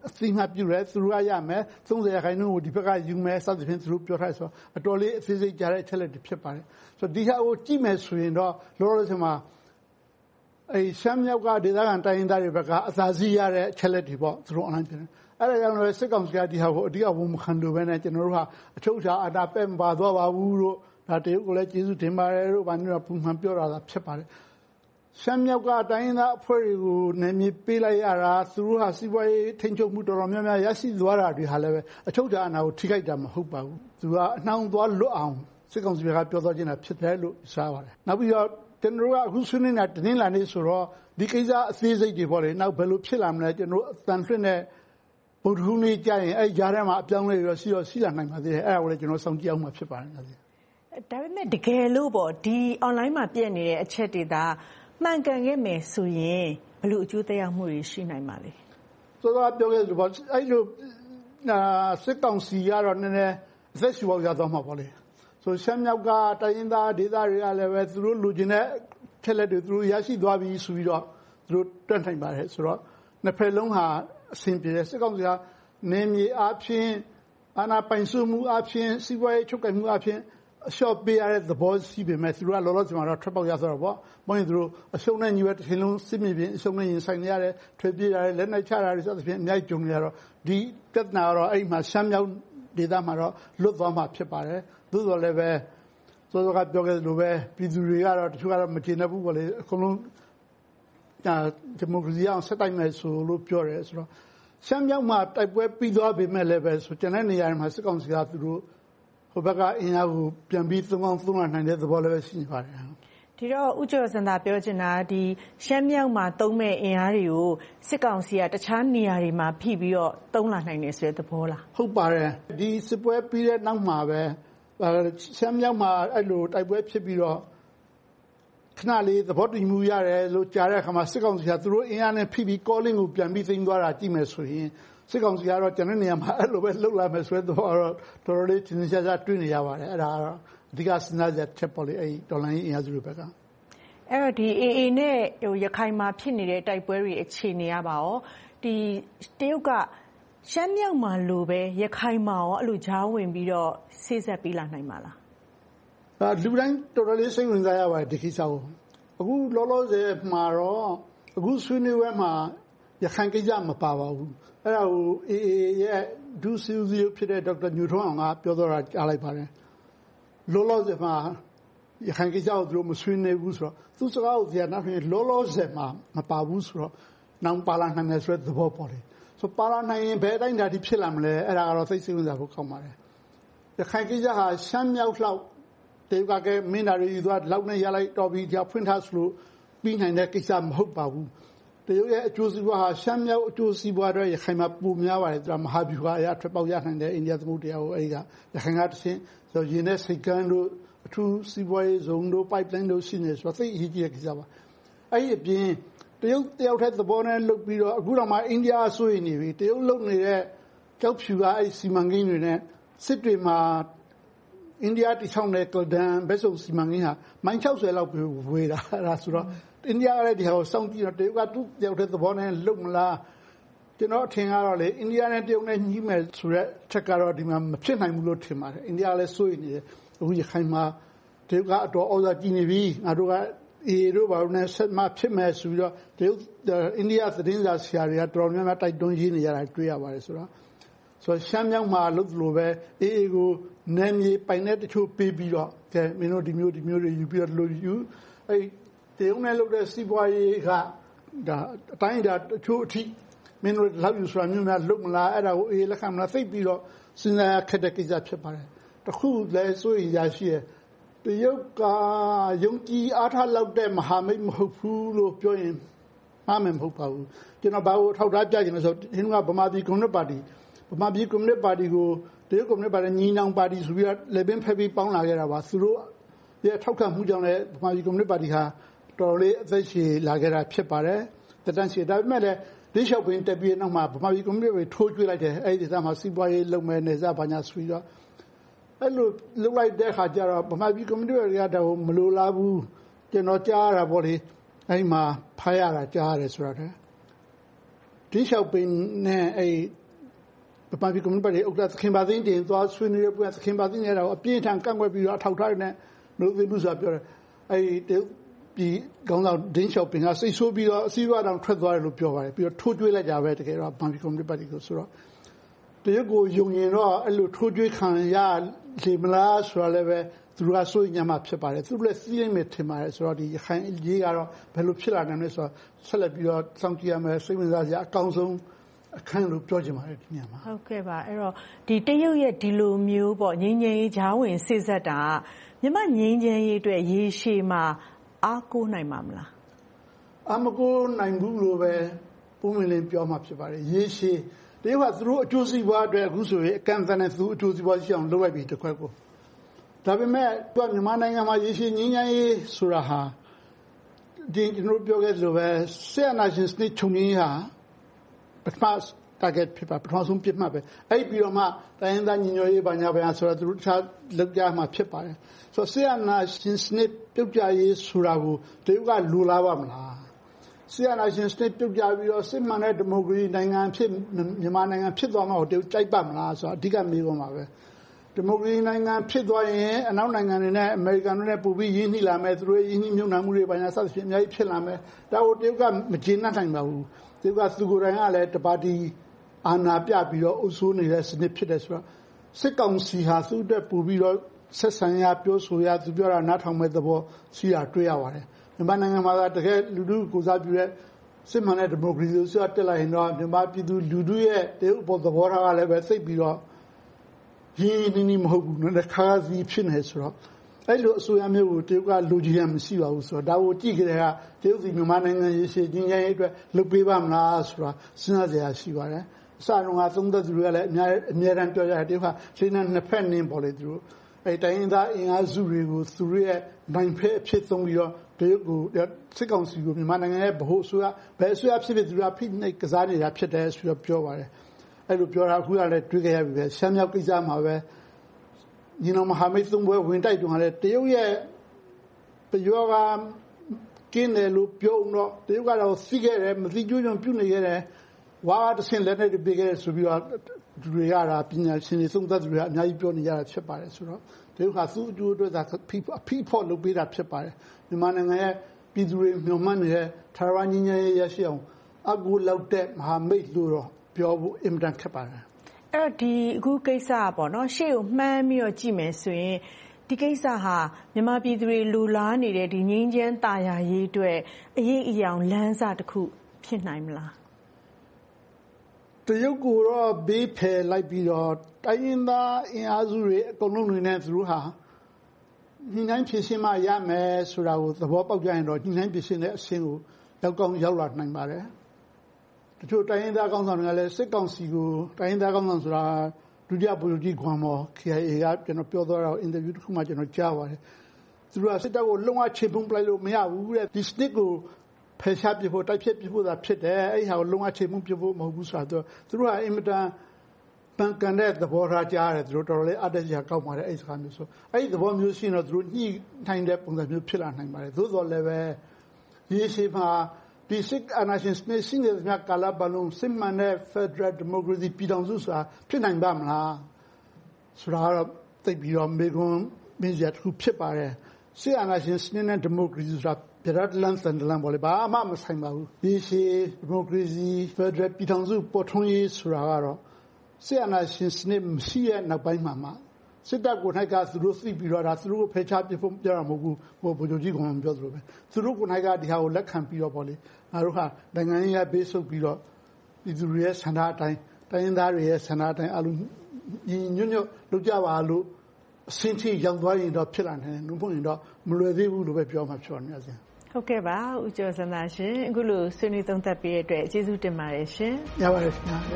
အသိမှတ်ပြုတယ်သူတို့ကရမယ်30%ကိုဒီဘက်ကယူမယ်စသဖြင့်သူတို့ပြောထားဆိုအတော်လေးအသေးစိတ်ကြားတဲ့အချက်လက်တွေဖြစ်ပါတယ်ဆိုတော့ဒီဟာကိုကြည့်မယ်ဆိုရင်တော့လောလောဆယ်မှာရှမ်းမြောက်ကဒေသခံတိုင်းရင်းသားတွေဘက်ကအသာစီးရတဲ့အချက်လက်တွေပေါ့သူတို့အနိုင်ကျတယ်အဲ့ဒါကြောင့်လည်းစစ်ကောင်စီကဒီဟာကိုအဓိကဝန်မခံလို့ပဲနဲ့ကျွန်တော်တို့ဟာအချုပ်အခြာအာဏာပဲ့မပါသွားပါဘူးလို့ဒါတရုတ်ကလည်းကျေးဇူးတင်ပါတယ်လို့ဗာမျိုးပုံမှန်ပြောတာဖြစ်ပါတယ်ရှမ်းမြောက်ကတိုင်းရင်းသားအဖွဲ့တွေကိုနေမြေပေးလိုက်ရတာသူတို့ဟာစီးပွားရေးထိန်းချုပ်မှုတော်တော်များများရရှိသွားတာတွေဟာလည်းပဲအချုပ်အခြာအာဏာကိုထိခိုက်တာမဟုတ်ပါဘူးသူကအနှောင်သွားလွတ်အောင်စစ်ကောင်စီကပြောသွားခြင်းတာဖြစ်တယ်လို့ရှားပါတယ်နောက်ပြီးတော့ကျွန်တော်တို့ကအခုဆွေးနွေးနေတာတင်းလာနေဆိုတော့ဒီကိစ္စအသေးစိတ်တွေပေါ့လေနောက်ဘယ်လိုဖြစ်လာမလဲကျွန်တော်အတန်လွှင့်တဲ့ဗုဒ္ဓဟူးနေ့ကြာရင်ကြားထဲမှာအပြောင်းလဲရောရှိလာနိုင်ပါသေးတယ်အဲ့ဒါကိုလည်းကျွန်တော်စောင့်ကြည့်အောင်မှာဖြစ်ပါတယ်ဒါပေမဲ့တကယ်လို့ပေါ့ဒီ online မှာပြည့်နေတဲ့အချက်တွေဒါမှန်ကန်ခဲ့မယ်ဆိုရင်ဘယ်လိုအကျိုးသက်ရောက်မှုတွေရှိနိုင်ပါလဲဆိုတော့ပြောခဲ့လို့ပေါ့အဲ့လိုစစ်ကောင်စီကတော့နည်းနည်းအသက်ရှူပေါက်ရသွားမှာပေါ့လေဆိုရှမ်းမြောက်ကတိုင်းရင်းသားဒေသတွေကလည်းပဲသူတို့လူကျင်တဲ့ချက်လက်တွေသူတို့ရရှိသွားပြီဆိုပြီးတော့သူတို့တွန့်ထိုင်ပါတယ်ဆိုတော့နှစ်ဖက်လုံးဟာအဆင်ပြေတယ်စစ်ကောင်စီကနေမြေအားဖြင့်အာဏာပိုင်စုမှုအားဖြင့်စီးပွားရေးချုပ်ကိုင်မှုအားဖြင့်အလျှော့ပေးရတဲ့သဘောရှိပေမဲ့သူတို့ကလောလောဆယ်မှာတော့ထွက်ပေါက်ရသွားတော့ပေါ့။ဘာလို့သူတို့အရှုံးနဲ့ညီပဲတစ်ချိန်လုံးစစ်မြေပြင်အရှုံးနဲ့ရင်ဆိုင်နေရတယ်ထွေပြေးရတယ်လက်နဲ့ချတာတွေစသဖြင့်အများကြီးကြုံနေရတော့ဒီပြဿနာကတော့အဲ့မှာရှမ်းမြောက်ဒေသမှာတော့လွတ်သွားမှာဖြစ်ပါတယ်။သို့တော်လည်းပဲစောစောကပြောခဲ့သလိုပဲပြည်သူတွေကတော့တချို့ကတော့မကျေနပ်ဘူးပေါ့လေအကုန်လုံးဒီမိုကရေစီအောင်ဆက်တိုက်မယ်ဆိုလို့ပြောတယ်ဆိုတော့ရှမ်းမြောက်မှာတိုက်ပွဲပြီးသွားပေမဲ့လည်းပဲဆိုကျန်တဲ့နေရာတွေမှာစစ်ကောင်စီကသူတို့ဟိုဘက်ကအင်အားကိုပြန်ပြီးသုံးလာနိုင်တဲ့သဘောလည်းပဲရှိနေပါတယ်ဒီတော့ဦးကျော်စံသာပြောချင်တာဒီရှမ်းမြောက်မှာသုံးမဲ့အင်အားတွေကိုစစ်ကောင်စီကတခြားနေရာတွေမှာဖိပြီးတော့သုံးလာနိုင်တယ်ဆိုတဲ့သဘောလားဟုတ်ပါတယ်ဒီစစ်ပွဲပြီးတဲ့နောက်မှာပဲရှမ်းမြောက်မှာအဲ့လိုတိုက်ပွဲဖြစ်ပြီးတော့ခဏလေးသဘောတူမှုရတယ်လို့ကြားတဲ့အခါမှာစစ်ကောင်စီကသူတို့အင်အားနဲ့ဖိပြီး calling ကိုပြန်ပြီးသိမ်းသွားတာကြည့်မယ်ဆိုရင်စစ်ကောင်စီကတော့ကျွန်တော်နေရာမှာအဲ့လိုပဲလှုပ်လာမယ်ဆိုတဲ့တော့တော်တော်လေးချင်းချင်းရှားတွေ့နေရပါတယ်အဲ့ဒါကတော့အဓိကစဉ်းစားချက်ချက်ပေါ်လေအဲ့ဒေါ်လာရင်းအင်အားစုတွေဘက်ကအဲ့တော့ဒီ AA နဲ့ရခိုင်မှာဖြစ်နေတဲ့တိုက်ပွဲတွေအခြေအနေရပါရောဒီတရုတ်ကရှမ်းမြောက်မှာလိုပဲရခိုင်မှာရောအဲ့လိုဂျားဝင်ပြီးတော့ဆေးဆက်ပြီးလာနိုင်မှာလားလူတိုင်းတော်တော်လေးစိတ်ဝင်စားရပါတယ်ဒီကိစ္စကိုအခုလောလောဆယ်မှာတော့အခုဆွေးနွေးပွဲမှာရခိုင်ကိစ္စမပါပါဘူးအဲ့ဒါကို AA ရဲ့ဒုစီစီဖြစ်တဲ့ဒေါက်တာညိုထွန်းအောင်ကပြောတော့ကြားလိုက်ပါတယ်လောလောဆယ်မှာရခိုင်ကိစ္စကိုသူတို့မဆွေးနွေးဘူးဆိုတော့သူစကားကိုပြန်နောက်ပြန်လောလောဆယ်မှာမပါဘူးဆိုတော့နောင်ပါလာနိုင်တယ်ဆိုတဲ့သဘောပေါ်တယ်ဆိုပါလာနိုင်ရင်ဘယ်အတိုင်းဓာတ်ဖြစ်လာမလဲအဲ့ဒါကတော့စိတ်ဝင်စားဖို့ကောင်းပါတယ်ရခိုင်ကိစ္စဟာရှမ်းမြောက်လောက်တေကကမင်းသားတွေယူသွားလောက်နဲ့ရလိုက်တော့ပြီးကြာဖွင့်ထားဆိုလို့ပြီးနိုင်တဲ့ကိစ္စမဟုတ်ပါဘူးတရုတ်ရဲ့အကျိုးစီးပွားဟာရှမ်းမြောက်အကျိုးစီးပွားတွေရခိုင်မှာပုံများပါတယ်သူကမဟာဗျူဟာအရာထွက်ပေါက်ရနိုင်တဲ့အိန္ဒိယသမုဒ္ဒရာကိုအဲဒီကရခိုင်ကတစ်ဆင့်ဆိုရင်းနဲ့စိတ်ကန်းတို့အထူးစီးပွားရေးဇုံတို့ pipeline တို့ရှိနေဆိုတော့သိအရေးကြီးတဲ့ကိစ္စပါအဲဒီအပြင်တရုတ်တယောက်တည်းသဘောနဲ့လုပ်ပြီးတော့အခုတော့မှအိန္ဒိယဆိုရင်နေပြီတရုတ်လုပ်နေတဲ့ကြောက်ဖြူကအဲဒီစီမံကိန်းတွေနဲ့စစ်တွေမှာအိန္ဒိယတိချောင်းတဲ့ကလဒန်ဘက်စုံစီမံကိန်းဟာမိုင်60လောက်ဝေးတာအဲ့ဒါဆိုတော့အိန္ဒိယကလည်းဒီဟာကိုစောင့်ကြည့်တော့တရုတ်ကသူ့တယောက်တည်းသဘောနဲ့လုပ်မလားကျွန်တော်ထင်ကတော့လေအိန္ဒိယနဲ့တရုတ်နဲ့ညှိမယ်ဆိုတဲ့ချက်ကတော့ဒီမှာမဖြစ်နိုင်ဘူးလို့ထင်ပါတယ်အိန္ဒိယကလည်းစိုးရိမ်နေတယ်အခုရခိုင်မှာတရုတ်ကအတော်ဩဇာကြီးနေပြီငါတို့ကအေတို့ဘာလို့လဲဆက်မှဖြစ်မယ်ဆိုပြီးတော့တရုတ်အိန္ဒိယသတင်းစာဆရာတွေကတော်တော်များများတိုက်တွန်းရေးနေရတာတွေ့ရပါတယ်ဆိုတော့ရှမ်းမြောက်မှာလို့လို့ပဲအေးကိုနာမည်ပိုင်တဲ့တချို့ပေးပြီးတော့ကဲမင်းတို့ဒီမျိုးတွေယူပြီးတော့လို့ယူအဲ့တရုတ်နဲ့လုပ်တဲ့စီးပွားရေးကဒါအတိုင်းဒါတချို့အထိမင်းတို့လောက်ယူဆိုတာမျိုးများလုပ်မလားအဲ့ဒါကိုအေးလက်ခံမလားသိပြီးတော့စဉ်းစားရခက်တဲ့ကိစ္စဖြစ်ပါတယ်တခုလည်းစိုးရိမ်ရရှိရတရုတ်ကယုံကြည်အားထားလောက်တဲ့မဟာမိတ်မဟုတ်ဘူးလို့ပြောရင်မှားမယ်မဟုတ်ပါဘူးကျွန်တော်ဘာလို့ထောက်ထားပြချင်လဲဆိုတော့ဟင်းကဗမာပြည်ကွန်မြူနစ်ပါတီဗမာပြည်ကွန်မြူနစ်ပါတီကိုတရုတ်ကွန်မြူနစ်ပါတီညီနောင်ပါတီဆိုပြီးတော့လေပင်ဖက်ပြီးပေါင်းလာခဲ့တာပါသူတို့ရဲ့ထောက်ခံမှုကြောင့်လည်းဗမာပြည်ကွန်မြူနစ်ပါတီဟာတော်လေးအသက်ရှည်လာခဲ့တာဖြစ်ပါတယ်တန်ရှည်ဒါပေမဲ့လည်းဒီလျှောက်ပင်တက်ပြီးနောက်မှာဗမာပြည်ကွန်မြူနစ်တွေထိုးကျွေးလိုက်တယ်အဲ့ဒီဒေသမှာစီးပွားရေးလုပ်မယ်နေစားဘာညာဆိုပြီးတော့အဲ့လိုလုပ်လိုက်တဲ့ခါကျတော့ဗမာပြည်ကွန်မြူနစ်တွေကဒါကိုမလိုလားဘူးကျွန်တော်ကြားရတာပေါ့လေအဲ့မှာဖားရတာကြားရတယ်ဆိုတော့တတင်းလျှောက်ပင်နဲ့ဗမာပြည်ကွန်မြူနစ်ပါတီဥက္ကဋ္ဌသခင်ပါသိန်းတင်သွားဆွေးနွေးတဲ့ပွဲသခင်ပါသိန်းရဲ့တော့အပြင်းထန်ကန့်ကွက်ပြီးတော့အထောက်ထားတွေနဲ့လို့သိမှုဆိုတာပြောတယ်ဒီခေါင်းဆောင်တင်းလျှောက်ပင်ကစိတ်ဆိုးပြီးတော့အစည်းအဝေးတောင်ထွက်သွားတယ်လို့ပြောပါတယ်ပြီးတော့ထိုးကျွေးလိုက်ကြပဲတကယ်တော့ဗမာပြည်ကွန်မြူနစ်ပါတီကိုဆိုတော့တရုတ်ကိုယုံရင်တော့အဲ့လိုထိုးကျွေးခံရလေမလားဆိုတာလည်းပဲသူတို့ကစိုးရိမ်မှဖြစ်ပါတယ်သူတို့လည်းသိနိုင်မယ်ထင်ပါတယ်ဆိုတော့ဒီရခိုင်ရေးကတော့ဘယ်လိုဖြစ်လာနိုင်လဲဆိုတော့ဆက်လက်ပြီးတော့စောင့်ကြည့်ရမယ်စိတ်ဝင်စားစရာအကောင်းဆုံးအခန်းလို့ပြောချင်ပါတယ်ဒီညမှာဟုတ်ကဲ့ပါအဲ့တော့ဒီတရုတ်ရဲ့ဒီလိုမျိုးပေါ့ငြိမ်းချမ်းရေးဂျားဝင်စိစက်တာမြန်မာငြိမ်းချမ်းရေးအတွက်ရေရှည်မှာအားကိုးနိုင်မှာမလားအမကိုးနိုင်ဘူးလို့ပဲပုံမှန်လေးပြောမှဖြစ်ပါတယ်ရေရှည်တရုတ်ကသူတို့အကျိုးစီးပွားအတွက်အခုဆိုရင်အကန့်အသတ်နဲ့သူအကျိုးစီးပွားရှိအောင်လုပ်လိုက်ပြီတစ်ခွက်ကိုဒါပေမဲ့မြန်မာနိုင်ငံမှာရေရှည်ငြိမ်းချမ်းရေးဆိုတာဟာဒီကျွန်တော်ပြောခဲ့သလိုပဲဆက်အနာရှင်စနစ်ချုပ်ငြိမ်းဟာပထမ target ဖြစ်ပါပထမဆုံးပြစ်မှတ်ပဲအဲ့ပြီးတော့မှတိုင်းရင်းသားညီညွတ်ရေးဘာညာဘာဆိုတာသူတို့တခြားလောက်ကြမှာဖြစ်ပါတယ်ဆိုတော့ဆက်အနာရှင်စနစ်ပြုတ်ပြရေးဆိုတာကိုတရုတ်ကလိုလားပါမလားဆက်အနာရှင်စနစ်ပြုတ်ပြပြီးတော့စစ်မှန်တဲ့ဒီမိုကရေစီနိုင်ငံဖြစ်မြန်မာနိုင်ငံဖြစ်သွားမှာကိုတရုတ်ကြိုက်ပါမလားဆိုတာအဓိကမေးခွန်းပါပဲဒီမိုကရေစီနိုင်ငံဖြစ်သွားရင်အနောက်နိုင်ငံတွေနဲ့အမေရိကန်တွေနဲ့ပူပြီးရင်းနှီးလာမယ်သူတို့ရင်းနှီးမြှုပ်နှံမှုတွေဘာညာစသဖြင့်အများကြီးဖြစ်လာမယ်ဒါကိုတရုတ်ကမကျေနပ်နိုင်ပါဘူးတရုတ်ကသူကိုယ်တိုင်ကလည်းတပါတီအာဏာပြပြီးတော့အုပ်စိုးနေတဲ့စနစ်ဖြစ်တယ်ဆိုတော့စစ်ကောင်စီဟာသူ့အတွက်ပူပြီးတော့ဆက်ဆံရပြောဆိုရသူပြောတာနားထောင်မဲ့သဘောရှိတာတွေ့ရပါတယ်မြန်မာနိုင်ငံမှာတကယ်လူထုကိုစားပြုတဲ့စစ်မှန်တဲ့ဒီမိုကရေစီဆိုတာတက်လာရင်တော့မြန်မာပြည်သူလူထုရဲ့တရုတ်ပေါ်သဘောထားကလည်းပဲသိပြီးတော့ရင်းနှီးနှီးမဟုတ်ဘူးနော်ခါးစီဖြစ်နေဆိုတော့အဲ့လိုအစိုးရမျိုးကိုတရုတ်ကလိုချင်ရမရှိပါဘူးဆိုတော့ဒါကိုကြည့်ကြတဲ့ကတရုတ်စီမြန်မာနိုင်ငံရေးရှည်ငြိမ်းချမ်းရေးအတွက်လုပ်ပေးပါမလားဆိုတာစဉ်းစားစရာရှိပါတယ်အစတုန်းကသုံးသက်သူတွေကလည်းအများတန်းပြောကြတယ်တရုတ်ကရှင်းတဲ့နှစ်ဖက်နင်းပေါ်လေသူတို့အဲ့တိုင်းရင်းသားအင်အားစုတွေကိုသူတို့ရဲ့နိုင်ဖက်အဖြစ်သုံးပြီးတော့တရုတ်ကိုစစ်ကောင်စီကိုမြန်မာနိုင်ငံရဲ့ဗဟိုအစိုးရဘယ်အစိုးရဖြစ်ဖြစ်သူတို့ဖိနှိပ်ကစားနေတာဖြစ်တယ်ဆိုတော့ပြောပါတယ်အဲ့လိုပြောတာအခုကလည်းတွေးခဲ့ရပြီပဲရှမ်းမြောက်ကိစ္စမှာပဲညီနောင်မဟာမိတ်သုံးဘွဲဝင်တိုက်တုန်းကလည်းတရုတ်ရဲ့ပယောကကင်းတယ်လို့ပြောတော့တရုတ်ကတော့သိခဲ့တယ်မသိကြွကြုံပြုနေခဲ့တယ်ဝါတဆင်လက်နဲ့တပေးခဲ့တယ်ဆိုပြီးတော့သူတွေရတာပညာရှင်တွေသုံးသပ်သူတွေကအများကြီးပြောနေကြတာဖြစ်ပါတယ်ဆိုတော့တရုတ်ကသူ့အကျိုးအတွက်သာအဖိဖို့လုပ်ပေးတာဖြစ်ပါတယ်မြန်မာနိုင်ငံရဲ့ပြည်သူတွေမျှော်မှန်းနေတဲ့ထာဝရငြိမ်းချမ်းရေးရရှိအောင်အကူလောက်တဲ့မဟာမိတ်လို့တော့ပြောဖို့အင်မတန်ခက်ပါတယ်အဲ့တော့ဒီအခုကိစ္စပေါ့နော်ရှေ့ကိုမှန်းပြီးတော့ကြည့်မယ်ဆိုရင်ဒီကိစ္စဟာမြန်မာပြည်သူတွေလူလားနေတဲ့ဒီငြိမ်းချမ်းသာယာရေးအတွက်အရေးအယောင်လမ်းစာတစ်ခုဖြစ်နိုင်မလားတရုတ်ကိုတော့ဘေးဖယ်လိုက်ပြီးတော့တိုင်းရင်းသားအင်အားစုတွေအကုန်လုံးတွေနဲ့သူတို့ဟာညှိနှိုင်းဖြည့်ရှင်းမှရမယ်ဆိုတာကိုသဘောပေါက်ကြရင်တော့ညှိနှိုင်းဖြည့်ရှင်းတဲ့အဆင့်ကိုရောက်ကောင်းရောက်လာနိုင်ပါတယ်တချို့တိုင်းရင်းသားကောင်းဆောင်တွေကလည်းစစ်ကောင်စီကိုတိုင်းရင်းသားကောင်းဆောင်ဆိုတာဒုတိယဗိုလ်ချုပ်ကြီးခွန်မော် KIA ကကျွန်တော်ပြောသွားတာအင်တာဗျူးတစ်ခုမှကျွန်တော်ကြားပါတယ်သူတို့ကစစ်တပ်ကိုလုံးဝချေဖုံးပလိုက်လို့မရဘူးတဲ့ဒီစနစ်ကိုဖယ်ရှားပြဖို့တိုက်ဖြတ်ပြဖို့သာဖြစ်တယ်အဲ့ဟာကိုလုံးဝချေမှုပြဖို့မဟုတ်ဘူးဆိုတော့သူတို့ကအင်မတန်ပန်ကန်တဲ့သဘောထားကြားတယ်သူတို့တော်တော်လေးအတက်ရကောက်ပါတယ်အဲ့စကားမျိုးဆိုအဲ့ဒီသဘောမျိုးရှိရင်တော့သူတို့ညှိနှိုင်းတဲ့ပုံစံမျိုးဖြစ်လာနိုင်ပါတယ်သို့တော်လည်းပဲဒီရှိမှာဒီစစ်အာဏာရှင်စနစ်ရှိနေတဲ့မြတ်ကာလပတ်လုံးစစ်မှန်တဲ့ Federal Democracy ပြည်ထောင်စုဆိုတာဖြစ်နိုင်ပါမလားဆိုတာတော့သိပြီးတော့မေကွန်မင်းကြီးတစ်ခုဖြစ်ပါတယ်စစ်အာဏာရှင်စနစ်နဲ့ဒီမိုကရေစီဆိုတာပြရတ်လန်စန်ဒလန်ပေါ်လေဘာမှမဆိုင်ပါဘူးဒီရှိဒီမိုကရေစီ Federal ပြည်ထောင်စုပေါ်ထွန်းရေးဆိုတာကတော့စစ်အာဏာရှင်စနစ်မရှိရဲ့နောက်ပိုင်းမှာစစ်တပ်ကိုနိုင်ကသူတို့သိပြီးတော့ဒါသူတို့ကိုဖယ်ရှားပြဖို့ပြောတာမဟုတ်ဘူးဟိုဗိုလ်ချုပ်ကြီးကပြောသလိုပဲသူတို့ကိုနိုင်ကဒီဟာကိုလက်ခံပြီးတော့ပေါ့လေငါတို့ဟာနိုင်ငံရေးဘေးဆုပ်ပြီးတော့ပြည်သူတွေရဲ့ဆန္ဒအတိုင်းတိုင်းရင်းသားတွေရဲ့ဆန္ဒအတိုင်းအလုံးညီညွတ်လုပ်ကြပါလို့အဆင့်ထိရောက်သွားရင်တော့ဖြစ်လာနိုင်တယ်။ဘုံရင်တော့မလွယ်သေးဘူးလို့ပဲပြောမှဖြစ်ပါမယ်ရှင်။ဟုတ်ကဲ့ပါဦးကျော်စန္ဒာရှင်အခုလိုဆွေးနွေးသုံးသပ်ပေးတဲ့အတွက်ကျေးဇူးတင်ပါတယ်ရှင်။ရပါတယ်ခင်ဗျာ။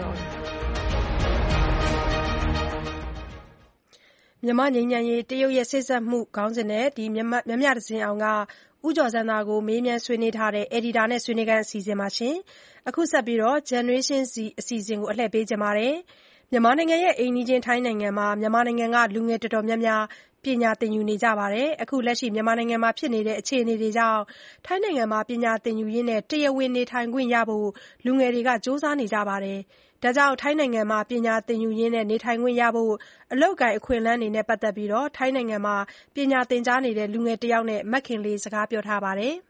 မြန်မာငြိမ်းချမ်းရေးတရုတ်ရဲ့စိတ်ဆက်မှုခေါင်းစဉ်နဲ့ဒီမြမြတစင်အောင်ကဦးကျော်စန္ဒာကိုမေးမြန်းဆွေးနွေးထားတဲ့ editor နဲ့ဆွေးနွေးခန်းအစီအစဉ်မှာရှင်အခုဆက်ပြီးတော့ Generation Z အစီအစဉ်ကိုအလှည့်ပေးကြပါမယ်မြန်မာနိုင်ငံရဲ့အိမ်နီးချင်းထိုင်းနိုင်ငံမှာမြန်မာနိုင်ငံကလူငယ်တော်တော်များများပပညာသင်ယူနေကြပါတယ်။ အခုလက်ရှိမြန်မာနိုင်ငံမှာဖြစ်နေတဲ့အခြေအနေတွေကြောင့်ထိုင်းနိုင်ငံမှာပညာသင်ယူရင်းတရားဝင်နေထိုင်ခွင့်ရဖို့လူငယ်တွေကကြိုးစားနေကြပါတယ်။ ဒါကြောင့်ထိုင်းနိုင်ငံမှာပညာသင်ယူရင်းနေထိုင်ခွင့်ရဖို့အလုပ်အကိုင်အခွင့်အလမ်းတွေနဲ့ပတ်သက်ပြီးထိုင်းနိုင်ငံမှာပညာသင်ကြားနေတဲ့လူငယ်တယောက်နဲ့မခင်လေးစကားပြောထားပါတယ်။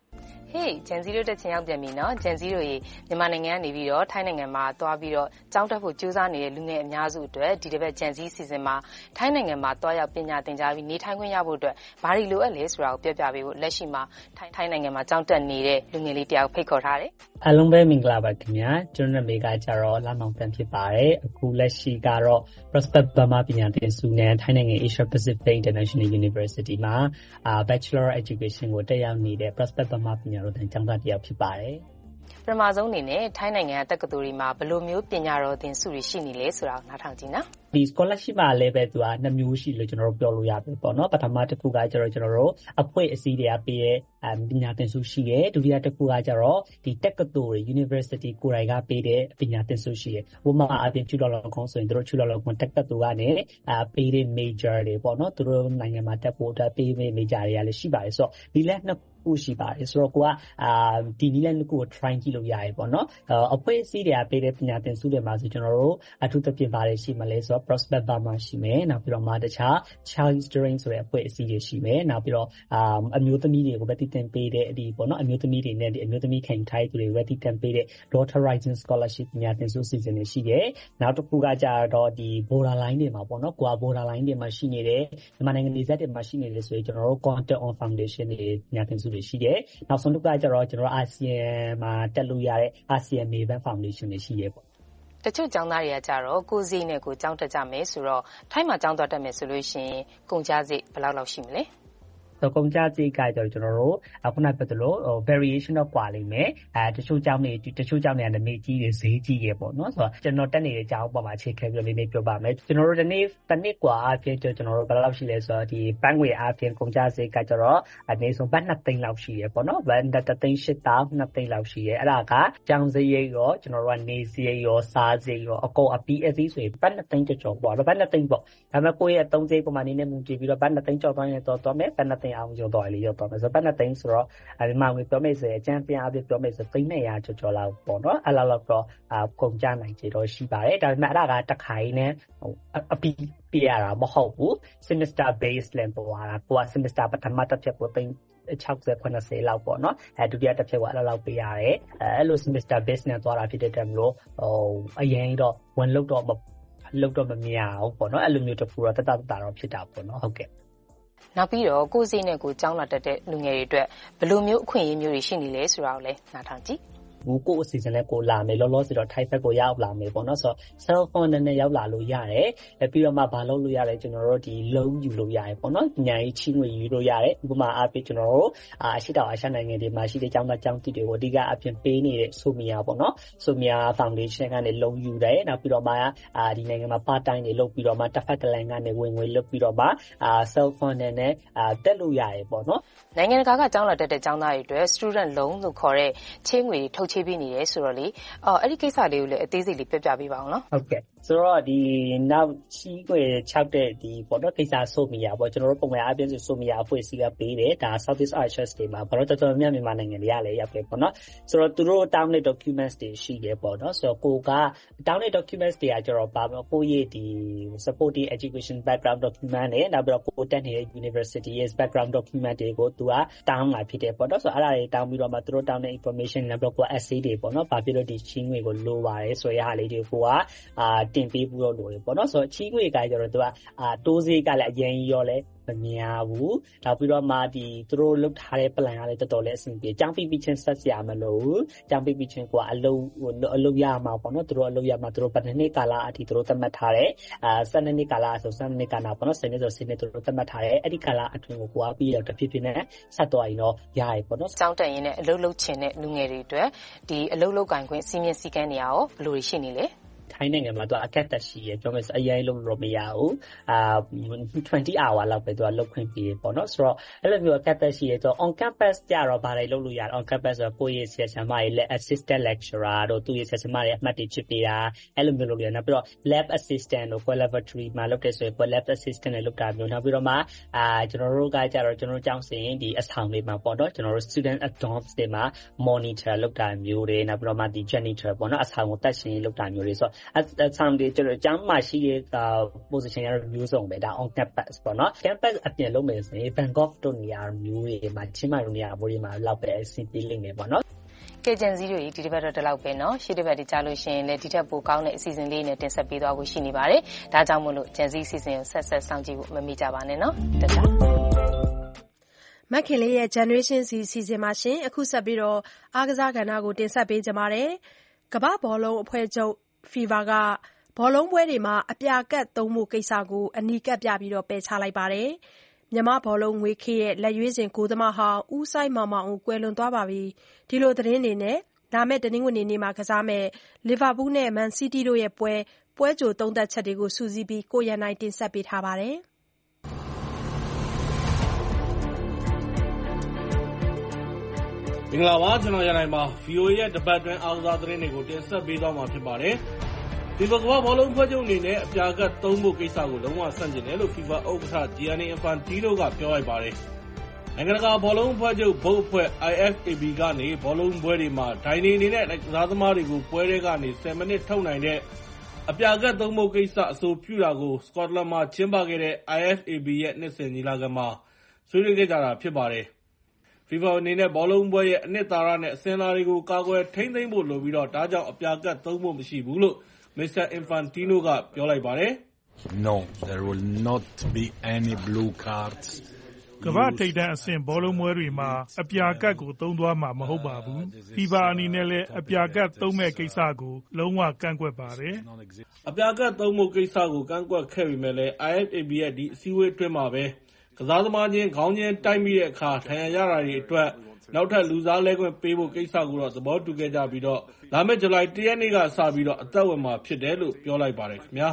Hey, Gen Z တို့တက်ချင်ရောက်ပြန်ပြီနော် Gen Z တို့ရေမြန်မာနိုင်ငံကနေပြီးတော့ထိုင်းနိုင်ငံမှာသွားပြီးတော့ကျောင်းတက်ဖို့ကြိုးစားနေတဲ့လူငယ်အများစုအတွက်ဒီတစ်ပတ် Gen Z season မှာထိုင်းနိုင်ငံမှာသွားရောက်ပညာသင်ကြားပြီးနေထိုင်ခွင့်ရဖို့အတွက်ဘာတွေလိုအပ်လဲဆိုတာကိုပြောပြပေးဖို့လက်ရှိမှာထိုင်းနိုင်ငံမှာကျောင်းတက်နေတဲ့လူငယ်လေးတယောက်ဖိတ်ခေါ်ထားတယ်။အားလုံးပဲမင်္ဂလာပါခင်ဗျာကျွန်တော်နာမည်ကကြတော့လမောင်တန်းဖြစ်ပါတယ်အခုလက်ရှိကတော့ Prospect Burma ပညာသင်ဆုနဲ့ထိုင်းနိုင်ငံ Asia Pacific International University မှာBachelor Education ကိုတက်ရောက်နေတဲ့ Prospect Burma ပညာတော်သင်ကျောင်းသားတစ်ယောက်ဖြစ်ပါတယ်ပထမဆုံးအနေနဲ့ထိုင်းနိုင်ငံတက္ကသိုလ်တွေမှာဘယ်လိုမျိုးပညာတော်သင်ဆုတွေရှိနေလဲဆိုတာကိုနားထောင်ကြည့်နော်ဒီ scholarship မှာလည်းပဲသူကနှစ်မျိုးရှိလို့ကျွန်တော်တို့ပြောလို့ရတယ်ပေါ့နော်ပထမတစ်ခုကကျတော့ကျွန်တော်တို့အဖွဲ့အစည်းတွေကပေးတဲ့ပညာသင်ဆုရှိတယ်ဒုတိယတစ်ခုကကျတော့ဒီတက္ကသိုလ်တွေ university ကိုယ်တိုင်ကပေးတဲ့ပညာသင်ဆုရှိတယ်ဥပမာအပြင်ချူတော်လောက်ကောင်းဆိုရင်တို့ချူတော်လောက်ကောတက္ကသိုလ်ကနေပေးတဲ့ major တွေပေါ့နော်သူတို့နိုင်ငံမှာတက်ဖို့အတွက်ပေးတဲ့ major တွေကလည်းရှိပါတယ်ဆိုတော့ဒီလက်နှစ်ခုရှိပါတယ်ဆိုတော့ကိုကဒီနည်းလမ်းတစ်ခုကို try ကြည့်လို့ရတယ်ပေါ့နော်အဖွဲ့အစည်းတွေကပေးတဲ့ပညာသင်ဆုတွေမှာဆိုကျွန်တော်တို့အထူးသဖြင့်ပါတယ်ရှိမလဲဆိုတော့ Prospect Burma ရှိမယ်နောက်ပြီးတော့မှတခြား Child Steering ဆိုတဲ့အဖွဲ့အစည်းတွေရှိမယ်နောက်ပြီးတော့အမျိုးသမီးတွေကိုပဲတည်တင်ပေးတဲ့ဒီပေါ့နော်အမျိုးသမီးတွေနဲ့ဒီအမျိုးသမီးခင်ထိုက်သူတွေပဲတည်တင်ပေးတဲ့ Daughter Rising Scholarship ပညာသင်ဆုစီစဉ်တွေရှိတယ်နောက်တစ်ခုကကြတော့ဒီ border line တွေမှာပေါ့နော်ကိုက border line တွေမှာရှိနေတယ်မြန်မာနိုင်ငံနေဆက်တွေမှာရှိနေတယ်ဆိုရင်ကျွန်တော်တို့ Contact on Foundation တွေပညာသင်ဆုတွေရှိတယ်နောက်ဆုံးတစ်ခုကကြတော့ကျွန်တော်တို့အာဆီယံမှာတက်လို့ရတဲ့အာဆီယံ Maybank Foundation တွေရှိတယ်ပေါ့တချို့ကျောင်းသားတွေကကြတော့ကိုယ်စီနဲ့ကိုကျောင်းတက်ကြမယ်ဆိုတော့ထိုင်းမှာကျောင်းတက်မယ်ဆိုလို့ရှိရင်ကုန်ကျစရိတ်ဘယ်လောက်ရှိမလဲကုန်ကျစရိတ်ကကျွန်တော်တို့ခုနပြောသလို variation တော့ကွာလိမ့်မယ်တချို့ကျောင်းတွေကနမေကြီးတွေဈေးကြီးရပေါ့နော်ဆိုတော့ကျွန်တော်တက်နေတဲ့ကျောင်းပေါ်မှာအခြေခံပြီးလေးပြောပါမယ်ကျွန်တော်တို့တစ်နှစ်กว่าအပြင်ကျွန်တော်တို့ဘယ်လောက်ရှိလဲဆိုတော့ဒီဘတ်ငွေအပြင်ကုန်ကျစရိတ်ကကျတော့အနည်းဆုံးဘတ်2သိန်းလောက်ရှိရပေါ့နော်ဘတ်3သိန်း8တောင်း2သိန်းလောက်ရှိရအဲ့ဒါကကျောင်းစရိတ်ရောကျွန်တော်တို့ကနေစရိတ်ရောစားစရိတ်ရောအကုန်အပြီးအစည်းဆိုရင်ဘတ်2သိန်းကျော်ပေါ့ဘတ်2သိန်းပေါ့ဒါပေမဲ့ကိုယ့်ရဲ့အသုံးစရိတ်ပုံမှန်နည်းနဲ့မူတည်ပြီးတော့ဘတ်2သိန်းကျော်သွားရင်တော့မယ်ဘတ်2သိန်းအောင်ကျော်တော့လေရောက်တော့မယ်ဆိုတော့ဘတ်2သိန်းဆိုတော့ဒီမှာငွေပြောမယ်ဆိုရင်အကျန်းပြန်အပြည့်ပြောမယ်ဆို300ကျော်လောက်ပေါ့နော်အဲ့လောက်တော့ကုန်ကျနိုင်ကြတော့ရှိပါတယ်ဒါပေမဲ့အဲ့ဒါကတစ်ခါရင်းနဲ့အပြီးပြရတာမဟုတ်ဘူး semester based plan ပေါ်လာကိုက semester ပထမတစ်ချက်ကိုသိန်း60-80လောက်ပေါ့နော်ဒုတိယတစ်ချက်ကအဲ့လောက်ပေးရတယ်အဲ့လို semester based နဲ့သွားတာဖြစ်တဲ့တည်းမလို့အရင်တော့ဝင်လောက်တော့မမြင်အောင်ပေါ့နော်အဲ့လိုမျိုးတစ်ခုတော့တတတော့ဖြစ်တာပေါ့နော်ဟုတ်ကဲ့နောက်ပြီးတော့ကိုယ်စိတ်နဲ့ကိုယ်ကျောင်းလာတက်တဲ့လူငယ်တွေအတွက်ဘယ်လိုမျိုးအခွင့်အရေးမျိုးတွေရှိနေလဲဆိုတာကိုလည်းနားထောင်ကြည့်ကိုယ့်အစီအစဉ်နဲ့ကိုလာမယ်လောလောဆယ်တော့ Thai ဘက်ကိုရောက်လာမယ်ပေါ့နော်ဆိုတော့ self funded နဲ့ရောက်လာလို့ရတယ်ပြီးတော့မှဘာလုပ်လို့ရလဲကျွန်တော်တို့ဒီ loan ယူလို့ရတယ်ပေါ့နော်ညာရေးချီးငွေယူလို့ရတယ်ဥပမာအားဖြင့်ကျွန်တော်တို့အရှိတောင်အာရှနိုင်ငံတွေမှာရှိတဲ့ကျောင်းသားကျောင်းသူတွေကိုအဓိကအပြင်ပေးနေတဲ့ဆိုမီယာပေါ့နော်ဆိုမီယာ foundation ကနေ loan ယူတယ်နောက်ပြီးတော့မှဒီနိုင်ငံမှာ part time တွေလုပ်ပြီးတော့မှတစ်ဖက်ကလန်ကနေဝင်ငွေလုပ်ပြီးတော့မှself funded နဲ့တက်လို့ရတယ်ပေါ့နော်နိုင်ငံတကာကကျောင်းလာတက်တဲ့ကျောင်းသားတွေအတွက် student loan လို့ခေါ်တဲ့ချေးငွေထုတ်ချေးပေးနေတယ်ဆိုတော့လေအဲ့ဒီကိစ္စလေးကိုလည်းအသေးစိတ်လေးပြပြပေးပါအောင်နော်ဟုတ်ကဲ့ဆိုတော့ဒီနောက်ချီးငွေ6တဲ့ဒီပေါ့နော်ကိစ္စဆိုမီယာပေါ့ကျွန်တော်တို့ပုံမှန်အပြင်ဆိုမီယာအဖွဲ့အစည်းကပေးတယ်ဒါ Southeast Asia တွေမှာဘာလို့တော်တော်များမြန်မာနိုင်ငံတွေကလည်းရောက်တယ်ပေါ့နော်ဆိုတော့သူတို့တောင်းတဲ့ documents တွေရှိတယ်ပေါ့နော်ဆိုတော့ကိုကတောင်းတဲ့ documents တွေကကျတော့ပါကိုရဲ့ဒီ supporting education background document နဲ့နောက်ပြီးတော့ကိုတက်နေတဲ့ university yes background document တွေကိုသူကတောင်းလာဖြစ်တယ်ပေါ့နော်ဆိုတော့အဲ့ဒါတွေတောင်းပြီးတော့မှသူတို့တောင်းတဲ့ information နောက်ပြီးတော့ essay တွေပေါ့နော်ဘာဖြစ်လို့ဒီချီးငွေကိုလိုပါတယ်ဆိုရဟာလေးတွေကိုကတင်ပေးပြီးတော့လို့ပေါ့နော်ဆိုတော့ချီးငွေကကြတော့သူကတိုးစေးကလည်းအရင်ရောလဲမများဘူးနောက်ပြီးတော့မှဒီသူတို့လုပ်ထားတဲ့ plan ကလည်းတော်တော်လေးအဆင်ပြေចောင်းပြီးချင်းဆက်စရာမလိုဘူးចောင်းပြီးချင်းကအလုပ်ရမှာပေါ့နော်သူတို့အလုပ်ရမှာသူတို့ပတ်နှစ်ကာလအထိသူတို့သတ်မှတ်ထားတဲ့12နှစ်ကာလဆို12နှစ်ကာလပေါ့နော်10နှစ်ဆို10နှစ်သူတို့သတ်မှတ်ထားတဲ့အဲ့ဒီကာလအတွင်းကိုကိုကပြီးတော့တစ်ဖြည်းဖြည်းနဲ့ဆက်သွားရင်တော့ရရပေါ့နော်ចောင်းတက်ရင်လည်းအလုပ်လုပ်ချင်တဲ့လူငယ်တွေအတွက်ဒီအလုပ်လုပ်ကင်ခွင့်စီမင်းစည်းကမ်းတွေရောဘယ်လိုရှိနေလဲထိုင်းနိုင်ငံမှာသူကအကန့်အသတ်ရှိတယ်ပြောမယ်ဆိုအရင်လုပ်လို့မရဘူး20 hour လောက်ပဲသူကလုပ်ခွင့်ပေးတယ်ပေါ့နော်ဆိုတော့အဲ့လိုမျိုးအကန့်အသတ်ရှိတယ်ဆိုတော့ on campus ကြတော့ဘာတွေလုပ်လို့ရလဲ on campus ဆိုတော့ကိုယ့်ရဲ့ဆရာဆရာမတွေ assistant lecturer တို့သူ့ရဲ့ဆရာဆရာမတွေအမှတ်တွေချစ်ပေးတာအဲ့လိုမျိုးလုပ်လို့ရနောက်ပြီးတော့ lab assistant တို့ laboratory မှာလုပ်တယ်ဆိုရင် lab assistant နဲ့လုပ်တာမျိုးနောက်ပြီးတော့မှကျွန်တော်တို့ကကြတော့ကျွန်တော်တို့ကျောင်းစင်ဒီအဆောင်တွေမှာပေါ့နော်ကျွန်တော်တို့ student dorms တွေမှာ monitor လုပ်တာမျိုးတွေနောက်ပြီးတော့မှဒီ janitor ပေါ့နော်အဆောင်ကိုတက်ရှင်လုပ်တာမျိုးတွေဆိုတော့အဆောင်တွေကျွန်တော်ကျောင်းမှာရှိတဲ့ position ရမျိုးစုံပဲဒါ on campus ပေါ့နော် campus အပြင်လုပ်မယ်ဆိုရင် Bangkok တို့နေရာမျိုးတွေမှာချင်းမိုင်တို့နေရာမျိုးတွေမှာလောက်ပဲအဆင်ပြေလိမ့်မယ်ပေါ့နော်ကဲဂျန်စီတို့ဒီတစ်ပတ်တော့ဒီလောက်ပဲเนาะရှေ့တစ်ပတ်ဒီကြားလို့ရှိရင်လည်းဒီထက်ပိုကောင်းတဲ့အစီအစဉ်လေးနဲ့တင်ဆက်ပေးသွားဖို့ရှိနေပါတယ်ဒါကြောင့်မို့လို့ဂျန်စီအစီအစဉ်ကိုဆက်စောင့်ကြည့်ဖို့မမေ့ကြပါနဲ့เนาะတခြားမခင်လေးရဲ့ Generation Z အစီအစဉ်မှာရှင်အခုဆက်ပြီးတော့အားကစားကဏ္ဍကိုတင်ဆက်ပေးကြပါမယ်ကမ္ဘာဘောလုံးအဖွဲ့ချုပ် FIFA ကဘောလုံးပွဲတွေမှာအပြာကတ်သုံးမှုကိစ္စကိုအနီးကပ်ပြပြီးတော့ပယ်ချလိုက်ပါတယ်မြန်မာဘောလုံးငွေခေရဲ့လက်ရွေးစင်ဂိုးသမားဟောင်းဦးစိုင်းမောင်မောင်ဦးကွယ်လွန်သွားပါပြီဒီလိုသတင်းတွေနဲ့လာမယ့်တနင်္ဂနွေနေ့မှာကစားမယ့်လီဗာပူးနဲ့မန်စီးတီးတို့ရဲ့ပွဲကြိုသုံးသပ်ချက်တွေကိုစုစည်းပြီးကိုရန်နိုင်တင်ဆက်ပေးထားပါတယ်မင်္ဂလာပါကျွန်တော်ရန်နိုင်ပါ VOA ရဲ့တပတ်တွင်းအားကစားသတင်းတွေကိုတင်ဆက်ပေးသွားမှာဖြစ်ပါတယ်ဒီကမ္ဘာဘောလုံးဖွဲ့ချုပ်အနေနဲ့အပြာကတ်သုံးဖို့ကိစ္စကိုလုံးဝဆန့်ကျင်တယ်လို့ FIFA ဥက္ကဋ္ဌ Gianni Infantino ကပြောလိုက်ပါတယ်နိုင်ငံတကာဘောလုံးဖွဲ့ချုပ်ဘုတ်အဖွဲ့ IFAB ကနေဘောလုံးပွဲတွေမှာဒိုင်နေအနေနဲ့ကစားသမားတွေကိုပွဲတွေကနေ10မိနစ်ထုတ်နိုင်တဲ့အပြာကတ်သုံးဖို့ကိစ္စအဆိုပြုတာကိုစကော့တလန်မှာကျင်းပခဲ့တဲ့ IFAB ရဲ့နှစ်စဉ်ညီလာခံမှာဆွေးနွေးခဲ့ကြတာဖြစ်ပါတယ်FIFA အနေနဲ့ဘောလုံးပွဲရဲ့အနှစ်သာရနဲ့အစဉ်အလာတွေကိုကာကွယ်ထိန်းသိမ်းဖို့လိုပြီးတော့ဒါကြောင့်အပြာကတ်သုံးဖို့မရှိဘူးလို့ Mr. Infantino ကပြောလိုက်ပါတယ်။ No, there will not be any blue cards. ကမ္ဘာထိပ်တန်းအဆင့်ဘောလုံးပွဲတွေမှာအပြာကတ်ကိုသုံးသွားမှာမဟုတ်ပါဘူး။ FIFA အနေနဲ့လည်းအပြာကတ်သုံးမဲ့ကိစ္စကိုလုံးဝကန့်ကွက်ပါတယ်။အပြာကတ်သုံးဖို့ကိစ္စကိုကန့်ကွက်ခဲ့ပေမဲ့လည်း IFAB ရဲ့ဒီအစည်းအဝေးအတွင်းမှာပဲကစားသမားချင်းခေါင်းချင်းတိုက်မိတဲ့အခါဒဏ်ရာရတာတွေအတွက်နောက်ထပ်လူစားလဲခွင့်ပေးဖို့ကိစ္စကိုတော့သဘောတူခဲ့ကြပြီးတော့လာမယ့်ဇူလိုင်1ရက်နေ့ကစပြီးတော့အသက်ဝင်မှာဖြစ်တယ်လို့ပြောလိုက်ပါတယ်ခင်ဗျာ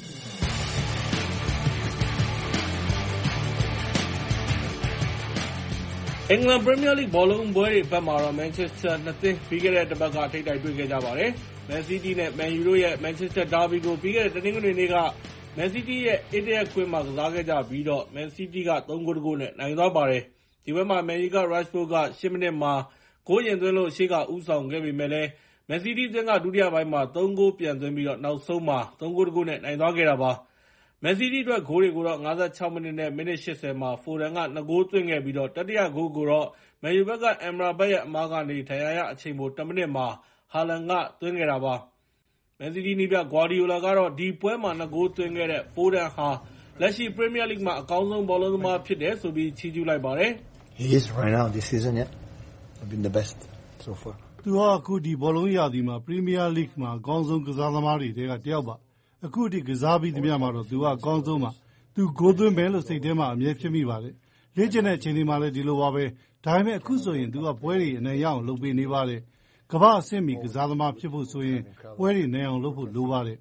အင်္ဂလန်ပရီးမီးယားလိဂ်ဘောလုံးပွဲတွေဘက်မှာတော့မန်ချက်စတာနှစ်သင်းပြီးခဲ့တဲ့တစ်ပတ်ကထိပ်တိုက်တွေ့ခဲ့ကြပါတယ်မန်စီးတီးနဲ့မန်ယူတို့ရဲ့မန်ချက်စတာဒါဘီကိုပြီးခဲ့တဲ့တနင်္ဂနွေနေ့ကမန်စီးတီးရဲ့Etihadကွင်းမှာကစားခဲ့ကြပြီးတော့မန်စီးတီးက3-1နဲ့နိုင်သွားပါတယ်ဒီပွဲမှာမန်ယူက Rashford က10မိနစ်မှာဂိုးရင်သွင်းလို့ရှေ့ကဦးဆောင်ခဲ့ပေမဲ့လည်းမန်စီးတီးအသင်းကဒုတိယပိုင်းမှာ3ဂိုးပြန်သွင်းပြီးတော့နောက်ဆုံးမှာ3-1နဲ့နိုင်သွားခဲ့တာပါမန်စီးတီးအတွက်ဂိုးတွေကိုတော့56မိနစ်နဲ့မိနစ်80မှာဖိုဒန်က2ဂိုးသွင်းခဲ့ပြီးတော့တတိယဂိုးကိုတော့မန်ယူဘက်က အမ်ရာဘတ်ရဲ့အမားကနေဒဏ်ရာရအချိန်ပို1မိနစ်မှာဟာလန်ကသွင်းခဲ့တာပါမန်စီးတီးနီးပြဂွာဒီယိုလာကတော့ဒီပွဲမှာ2ဂိုးသွင်းခဲ့တဲ့ဖိုဒန်ဟာလက်ရှိပရီးမီးယားလိဂ်မှာအကောင်းဆုံးဘောလုံးသမားဖြစ်တယ်ဆိုပြီးချီးကျူးလိုက်ပါတယ် He is right now this season yeah been the best so far သူကအခုဒီဘောလုံးရာသီမှာပရီးမီးယားလိဂ်မှာအကောင်းဆုံးကစားသမားတွေထဲကတယောက်ပါအခုဒီကစားပြီးသမျှမှာတော့သူကအကောင်းဆုံးပါသူဂိုးသွင်းမယ်လို့စိတ်ထဲမှာအမြဲဖြစ်မိပါတယ်လေ့ကျင့်တဲ့အချိန်တွေမှာလည်းဒီလိုပါပဲဒါပေမဲ့အခုဆိုရင်သူကပွဲတွေအနိုင်ရအောင်လုပ်ပေးနေပါတယ်ကမ္ဘာအဆင့်မီကစားသမားဖြစ်ဖို့ဆိုရင်ပွဲတွေနိုင်အောင်လုပ်ဖို့လိုပါတယ်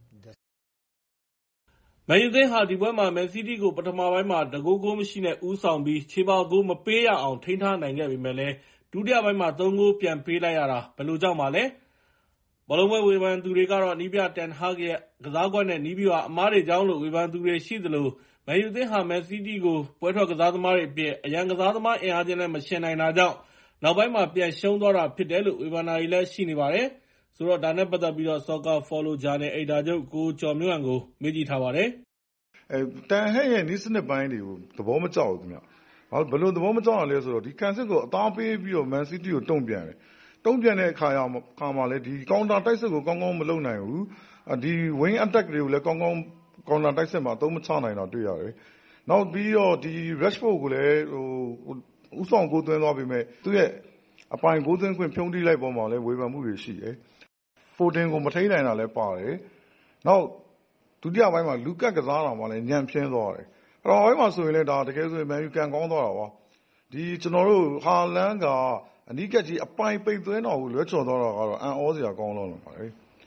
မန်ယူသင်းဟာဒီပွဲမှာမန်စီးတီးကိုပထမပိုင်းမှာ2ဂိုးမရှိနဲ့ဦးဆောင်ပြီးခြေပေါက်ဂိုးမပေးရအောင်ထိန်းထားနိုင်ခဲ့ပေမဲ့လည်းဒုတိယပိုင်းမှာ3ဂိုးပြန်ပေးလိုက်ရတာဘယ်လိုကြောင့်ပါလဲဘောလုံးပွဲဝေဖန်သူတွေကတော့နီးပြတန်ဟာဂ်ရဲ့ကစားကွက်နဲ့နီးပြအမားတွေကြောင့်လို့ဝေဖန်သူတွေရှိသလိုမန်ယူသင်းဟာမန်စီးတီးကိုပွဲထွက်ကစားသမားတွေအဖြစ်အရန်ကစားသမားအင်အားချင်းနဲ့မရှင်နိုင်တာကြောင့်နောက်ပိုင်းမှာပြန်ရှုံးသွားတာဖြစ်တယ်လို့ဝေဖန်တာတွေလည်းရှိနေပါတယ်ဆိုတော့ဒါနဲ့ပတ်သက်ပြီးတော့ Soccer Follow Journal အယ်ဒါချုပ်ကိုကျော်မျိုးဟန်ကိုမေးကြည့်ထားပါတယ်တန်ဟဲ့ရဲ့နီးစနစ်ပိုင်းတွေကိုသဘောမကျဘူးခင်ဗျ။ဘယ်လိုသဘောမကျအောင်လဲဆိုတော့ဒီကန်စစ်ကိုအသားပေးပြီးတော့မန်စီးတီးကိုတုံ့ပြန်တယ်။တုံ့ပြန်တဲ့အခါမှာလည်းဒီကောင်တာတိုက်စစ်ကိုကောင်းကောင်းမလုပ်နိုင်ဘူး။ဒီ wing attack တွေကိုလည်းကောင်းကောင်းကောင်တာတိုက်စစ်မှာအသုံးမချနိုင်တာတွေ့ရတယ်။နောက်ပြီးတော့ဒီ Rashford ကိုလည်းဥဆောင်ဂိုးသွင်းသွားပေမဲ့သူ့ရဲ့အပိုင်ဂိုးသွင်းခွင့်ဖြုံးတိလိုက်ပေါ်မှာလည်းဝေဖန်မှုတွေရှိတယ်။ Foden ကိုမထိန်းနိုင်တာလည်းပါတယ်။နောက်ဒုတိယပိုင်းမှာလူကတ်ကစားတာမှလည်းညံ့ဖျင်းသွားတယ်။အဲ့တော့အဲ့မှာဆိုရင်လည်းဒါတကယ်ဆိုရင်မန်ယူကန်ကောင်းသွားတာပါ။ဒီကျွန်တော်တို့ဟာလန်ကအနီးကပ်ကြီးအပိုင်ပိတ်သွင်းတော်ကိုလွဲချော်သွားတာကတော့အံ့ဩစရာကောင်းလို့ပါပဲ။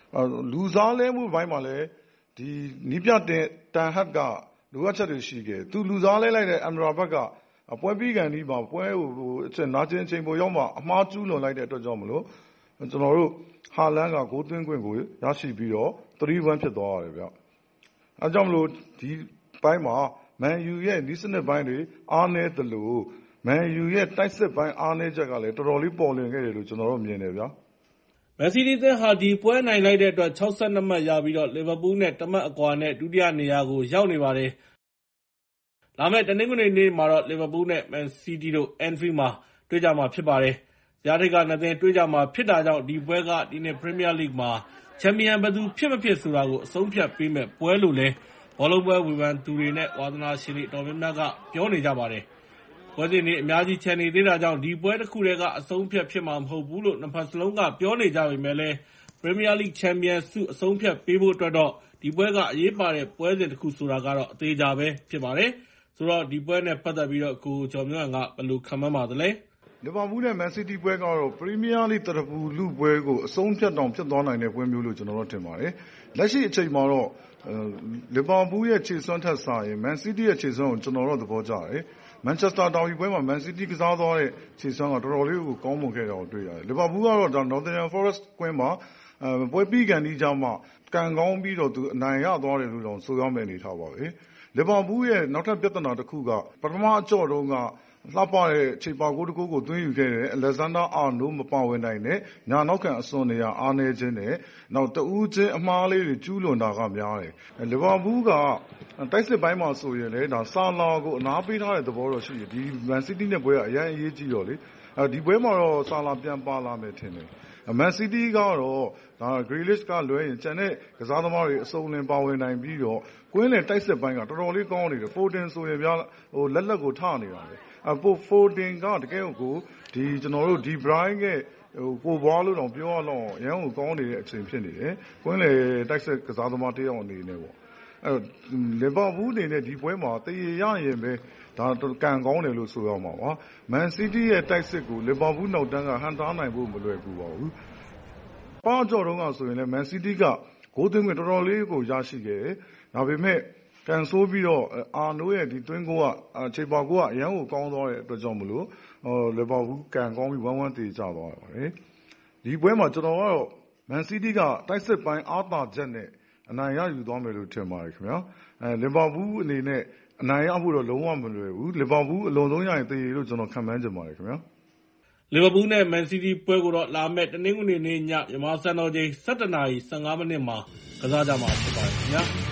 လူစားလဲမှုဘိုင်းမှာလည်းဒီနီးပြတဲ့တန်ဟတ်ကလိုအပ်ချက်တွေရှိခဲ့သူလူစားလဲလိုက်တဲ့အမ်ရာဘတ်ကပွဲပြီးကန်ဒီမှာပွဲကိုနာကျင်ချိန်ပေါ်ရောက်မှအမှားကျူးလွန်လိုက်တဲ့အတွက်ကြောင့်မလို့ကျွန်တော်တို့ဟာလန်ကဂိုးသွင်းခွင့်ကိုရရှိပြီးတော့ 3-1 ဖြစ်သွားရတယ်ဗျအဲကြောင့်မလို့ဒီဘိုင်းမှာမန်ယူရဲ့နီးစနစ်ဘိုင်းတွေအားနည်းသလိုမန်ယူရဲ့တိုက်စစ်ဘိုင်းအားနည်းချက်ကလည်းတော်တော်လေးပေါ်လွင်ခဲ့တယ်လို့ကျွန်တော်တို့မြင်တယ်ဗျာမန်စီးတီးသင်းဟာဒီပွဲနိုင်လိုက်တဲ့အတွက်62မှတ်ရပြီးတော့လီဗာပူးနဲ့1မှတ်အကွာနဲ့ဒုတိယနေရာကိုရောက်နေပါတယ်။လာမယ့်တနင်္ဂနွေနေ့မှာတော့လီဗာပူးနဲ့မန်စီးတီးတို့အန်ဖီးမှာတွေ့ကြမှာဖြစ်ပါတယ်။ဇယားထိပ်က2သင်းတွေ့ကြမှာဖြစ်တာကြောင့်ဒီပွဲကဒီနှစ်ပရီးမီးယားလိဂ်မှာချန်ပီယံဘယ်သူဖြစ်မဖြစ်ဆိုတာကိုအဆုံးဖြတ်ပေးမယ့်ပွဲလို့လည်းဘောလုံးပွဲဝေဖန်သူတွေနဲ့ဝါသနာရှင်တွေတော်များများကပြောနေကြပါတယ်။ပွဲစဉ်တွေအများကြီးချန်နေသေးတာကြောင့်ဒီပွဲတစ်ခုတည်းကအဆုံးဖြတ်ဖြစ်မှာမဟုတ်ဘူးလို့နှစ်ဖက်စလုံးကပြောနေကြပေမဲ့လည်းပရီးမီးယားလိဂ်ချန်ပီယံဆုအဆုံးဖြတ်ပေးဖို့အတွက်တော့ဒီပွဲကအရေးပါတဲ့ပွဲစဉ်တစ်ခုဆိုတာကတော့အသေးချာပဲဖြစ်ပါတယ်။ဆိုတော့ဒီပွဲနဲ့ပတ်သက်ပြီးတော့ကိုကျော်မျိုးဟန်ကဘယ်လိုခံမှန်းပါသလဲ။လီဗာပူးနဲ့မန်စီးတီးပွဲကတော့ပရီးမီးယားလိဂ်တရပူလူပွဲကိုအဆုံးဖြတ်တောင်ဖြစ်သွားနိုင်တဲ့ပွဲမျိုးလို့ကျွန်တော်တို့ထင်ပါတယ်။လက်ရှိအချိန်မှာတော့လီဗာပူးရဲ့ခြေစွမ်းထက်စာရင်မန်စီးတီးရဲ့ခြေစွမ်းကိုကျွန်တော်တို့သဘောကျတယ်။မန်ချက်စတာတောင်ရီပွဲမှာမန်စီးတီးကစားသွားတဲ့ခြေစွမ်းကတော်တော်လေးကိုကောင်းမွန်ခဲ့တာကိုတွေ့ရတယ်။လီဗာပူးကတော့ Nottingham Forest ကွင်းမှာပွဲပြီးကန်ဒီကြောင့်မှကံကောင်းပြီးတော့သူအနိုင်ရသွားတယ်လို့တော့ဆိုရမယ့်အနေထားပါပဲ။လီဗာပူးရဲ့နောက်ထပ်ပြဿနာတစ်ခုကပထမအကြော့တုန်းကလှပတဲ့ခြေပါကိုတစ်ခုကိုသွင်းယူခဲ့တဲ့အလက်ဇန်ဒါအာနိုမပါဝင်နိုင်တဲ့ညာနောက်ခံအစွန်နေရာအားနည်းခြင်းနဲ့နောက်တဦးချင်းအမှားလေးတွေကျူးလွန်တာကများတယ်။လီဗာပူးကတိုက်စစ်ပိုင်းမှာဆိုရင်လည်းဒါဆာလာကိုအနားပေးထားတဲ့သဘောတော့ရှိတယ်။ဒီမန်စီးတီးနဲ့ပွဲကအရင်အရေးကြီးတော့လေ။ဒီပွဲမှာတော့ဆာလာပြန်ပါလာမယ်ထင်တယ်။မန်စီးတီးကတော့ဒါဂရီလစ်ကလွဲရင်ကျန်တဲ့ကစားသမားတွေအစုံလင်ပါဝင်နိုင်ပြီးတော့ကွင်းလယ်တိုက်စစ်ပိုင်းကတော်တော်လေးကောင်းနေတယ်။ဖိုတင်ဆိုရင်လက်လက်ကိုထနေတာပဲ။ဖိုတင်ကတကယ်ကိုကျွန်တော်တို့ဒီဘရိုင်းရဲ့ကိုဘွားလို့တော့ပြောရတော့အရန်ကိုကောင်းနေတဲ့အချိန်ဖြစ်နေတယ်။ကွင်းလယ်တိုက်စစ်ကစားသမားတစ်ယောက်အနေနဲ့ပေါ့။အဲ့လီဗာပူးအနေနဲ့ဒီပွဲမှာတရေရရင်ပဲဒါကံကောင်းတယ်လို့ဆိုရမှာပါ။မန်စီးတီးရဲ့တိုက်စစ်ကိုလီဗာပူးနောက်တန်းကဟန်တားနိုင်ဖို့မလွယ်ကူပါဘူး။ပါကြော်တုန်းကဆိုရင်လည်းမန်စီးတီးကဂိုးသွင်းခွင့်တော်တော်လေးကိုရရှိခဲ့တယ်။ဒါပေမဲ့ကန်ဆိုးပြီးတော့အာနိုရဲ့ဒီသွင်းကိုကခြေပါကိုကအရန်ကိုကောင်းသွားတဲ့အတွက်ကြောင့်မလို့လီဗာပူးကံကောင်းပြီး1-1တည်ကြသွားပါတယ်။ဒီပွဲမှာကျွန်တော်ကတော့မန်စီးတီးကတိုက်စစ်ပိုင်းအားသာချက်နဲ့အနိုင်ရယူသွားမယ်လို့ထင်ပါတယ်ခင်ဗျာ။လီဗာပူးအနေနဲ့အနိုင်ရဖို့တော့လုံးဝမလွယ်ဘူး။လီဗာပူးအလွန်ဆုံးရရင်တည်ရလို့ကျွန်တော်ခန့်မှန်းချင်ပါတယ်ခင်ဗျာ။လီဗာပူးနဲ့မန်စီးတီးပွဲကိုတော့လာမယ့်တနင်္ဂနွေနေ့ညမြန်မာစံတော်ချိန် 17:15 မှာကစားကြမှာဖြစ်ပါတယ်ခင်ဗျာ။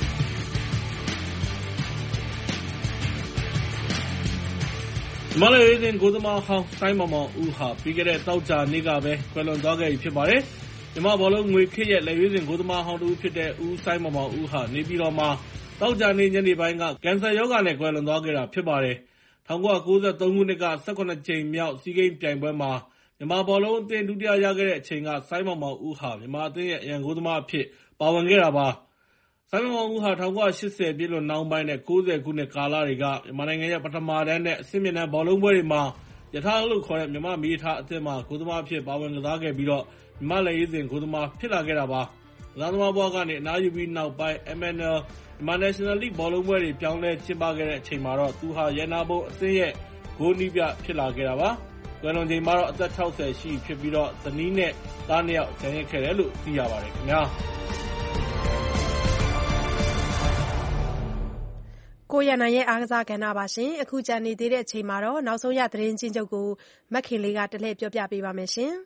မလေးရေးစဉ်ကိုသမားဟောင်းဆိုင်းမောင်မောင်ဦးဟာပြီးခဲ့တဲ့တောက်ကြနေ့ကပဲကွယ်လွန်သွားခဲ့ပြီဖြစ်ပါတယ်။မြန်မာဘောလုံးငွေခေတ်ရဲ့လက်ရွေးစဉ်ကိုသမားဟောင်းတူဖြစ်တဲ့ဦးဆိုင်းမောင်မောင်ဦးဟာနေပြည်တော်မှာတောက်ကြနေ့ညနေပိုင်းကကင်ဆာရောဂါနဲ့ကွယ်လွန်သွားခဲ့တာဖြစ်ပါတယ်။1993ခုနှစ်က18ကြိမ်မြောက်စီးကိန်းပြိုင်ပွဲမှာမြန်မာဘောလုံးအသင်းဒုတိယရခဲ့တဲ့အချိန်ကဆိုင်းမောင်မောင်ဦးဟာမြန်မာအသင်းရဲ့အရန်ကိုသမားအဖြစ်ပါဝင်ခဲ့တာပါ။ဆိုင်းမောင်မောင်ဦးဟာ1980ပြည့်လွန်နှောင်းပိုင်းနဲ့90ခုနှစ်ကာလတွေကမြန်မာနိုင်ငံရဲ့ပထမတန်းနဲ့အဆင့်မြင့်တန်းဘောလုံးပွဲတွေမှာယထာလို့ခေါ်တဲ့မြန်မာမီးရထားအသင်းမှာဂိုးသမားအဖြစ်ပါဝင်ကစားခဲ့ပြီးတော့မြန်မာလက်ရေးစဉ်ဂိုးသမားဖြစ်လာခဲ့တာပါ။ကစားသမားဘဝကနေအနားယူပြီးနောက်ပိုင်း MNL မြန်မာ National League ဘောလုံးပွဲတွေပြောင်းလဲကျင်းပခဲ့တဲ့အချိန်မှာတော့သူဟာရန်နာဘုံအသင်းရဲ့ဂိုးနီးပြဖြစ်လာခဲ့တာပါ။ကွယ်လွန်ချိန်မှာတော့အသက်60ရှိဖြစ်ပြီးတော့ဇနီးနဲ့သား2ယောက်ကျန်ရစ်ခဲ့တယ်လို့သိရပါတယ်ခင်ဗျာ။ကိုရနိုင်ရဲ့အားကစားကဏ္ဍပါရှင်။အခုကျန်နေသေးတဲ့အချိန်မှာတော့နောက်ဆုံးရသတင်းချင်းချုပ်ကိုမခင်လေးကတလှည့်ပြောပြပေးပါမယ်ရှင်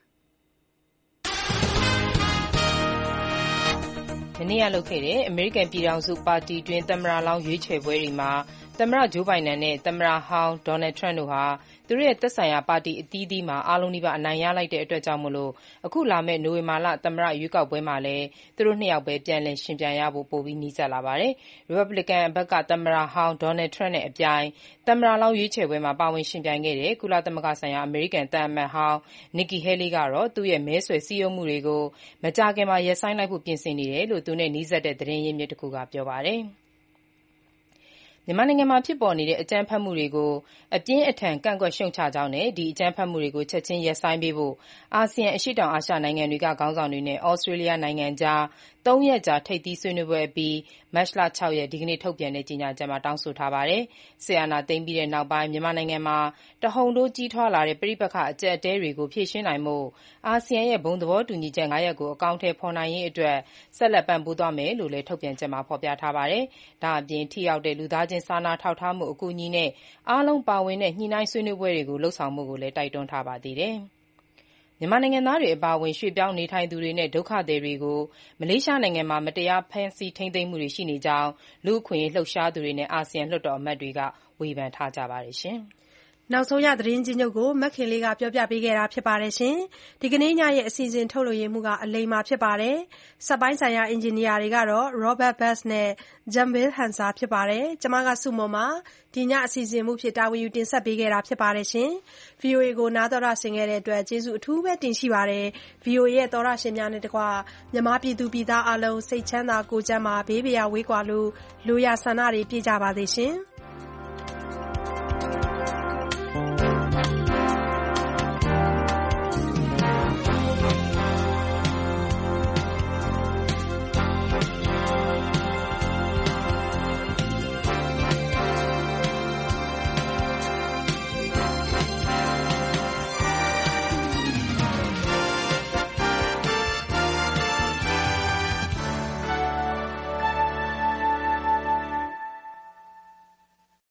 ။ဒီနေ့ကလုပ်ခဲ့တဲ့အမေရိကန်ပြည်ထောင်စုပါတီတွင်းသမ္မတလောင်းရွေးချယ်ပွဲတွေမှာသမ္မတဂျိုးဘိုင်ဒန်နဲ့သမ္မတဟောင်းဒေါ်နယ်ထရန့်တို့ဟာသူတို့ရဲ့သက်ဆိုင်ရာပါတီအသီးသီးမှာအားလုံးနီးပါးအနိုင်ရလိုက်တဲ့အတွက်ကြောင့်အခုလာမယ့်နိုဝင်ဘာလသမ္မတရွေးကောက်ပွဲမှာလည်းသူတို့2ယောက်ပဲပြန်လည်ယှဉ်ပြိုင်ရဖို့ပိုပြီးနီးစပ်လာပါတယ်။ ရီပတ်ဘလစ်ကန်ဘက်ကသမ္မတဟောင်းဒေါ်နယ်ထရန့်နဲ့အပြိုင်သမ္မတလောင်းရွေးချယ်ပွဲမှာပါဝင်ယှဉ်ပြိုင်ခဲ့တဲ့ကုလသမဂ္ဂဆိုင်ရာအမေရိကန်သံအမတ်ဟောင်း Nikki Haley ကတော့သူ့ရဲ့မဲဆွယ်စည်းရုံးမှုတွေကိုမကြာခင်မှာရပ်ဆိုင်းလိုက်ဖို့ပြင်ဆင်နေတယ်လို့သူနဲ့နီးစပ်တဲ့သတင်းရင်းမြစ်တစ်ခုကပြောပါတယ်။မြန်မာနိုင်ငံမှာဖြစ်ပေါ်နေတဲ့အကြမ်းဖက်မှုတွေကိုအပြင်းအထန်ကန့်ကွက်ရှုတ်ချကြောင်းနဲ့ဒီအကြမ်းဖက်မှုတွေကိုချက်ချင်းရပ်ဆိုင်းပေးဖို့အာဆီယံအရှေ့တောင်အာရှနိုင်ငံတွေကခေါင်းဆောင်တွေနဲ့ဩစတြေးလျနိုင်ငံကြား 3 ရက်ကြာထိပ်သီးဆွေးနွေးပွဲအပြီးမတ်လ 6 ရက်ဒီကနေ့ထုတ်ပြန်တဲ့ကြေညာချက်မှာတောင်းဆိုထားပါတယ်။စစ်အာဏာသိမ်းပြီးတဲ့နောက်ပိုင်းမြန်မာနိုင်ငံမှာတဟုန်ထိုးကြီးထွားလာတဲ့ပဋိပက္ခအကျပ်အတည်းတွေကိုဖြေရှင်းနိုင်ဖို့အာဆီယံရဲ့ဘုံသဘောတူညီချက် 5 ရပ်ကိုအကောင်အထည်ဖော်နိုင်ရေးအတွက်ဆက်လက်ပံ့ပိုးသွားမယ်လို့လည်းထုတ်ပြန်ချက်မှာဖော်ပြထားပါတယ်။ဒါ့အပြင်ထိရောက်တဲ့လူသားချင်းစာနာထောက်ထားမှုအကူအညီနဲ့အားလုံးပါဝင်တဲ့ညှိနှိုင်းဆွေးနွေးပွဲတွေကိုလုပ်ဆောင်မှုကိုလည်းတိုက်တွန်းထားပါသေးတယ်။မြန်မာနိုင်ငံသားတွေအပါအဝင်ရွှေ့ပြောင်းနေထိုင်သူတွေနဲ့ဒုက္ခသည်တွေကိုမလေးရှားနိုင်ငံမှာမတရားဖမ်းဆီးထိန်းသိမ်းမှုတွေရှိနေကြောင်းလူ့အခွင့်အရေးလှုပ်ရှားသူတွေနဲ့အာဆီယံလွှတ်တော်အမတ်တွေကဝေဖန်ထားကြပါတယ်။နောက်ဆုံးရသတင်းကြီးချုပ်ကိုမခင်လေးကပြောပြပေးခဲ့တာပါ။ဒီကနေ့ညရဲ့အစီအစဉ်ထုတ်လွှင့်မှုကအလိမ္မာဖြစ်ပါတယ်။စက်ပိုင်းဆိုင်ရာအင်ဂျင်နီယာတွေကတော့ Robert Bass နဲ့ Jambil Hansar ဖြစ်ပါတယ်။ကျွန်မစုမွန်ပါဒီညအစီအစဉ်မှုဖြစ်တာဝန်ယူတင်ဆက်ပေးခဲ့တာဖြစ်ပါတယ်။ VOA ကိုနားတော်တာဆင်ခဲ့တဲ့အတွက်ကျေးဇူးအထူးပဲတင်ရှိပါတယ်။ VOA ရဲ့သောရရှင်များနဲ့တကွမြန်မာပြည်သူပြည်သားအလုံးစိတ်ချမ်းသာကိုယ်ကျန်းမာဘေးပရာဝေးကွာလို့လိုရာဆန္ဒတွေပြည့်ကြပါစေရှင်။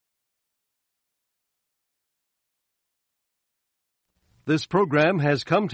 This program has come to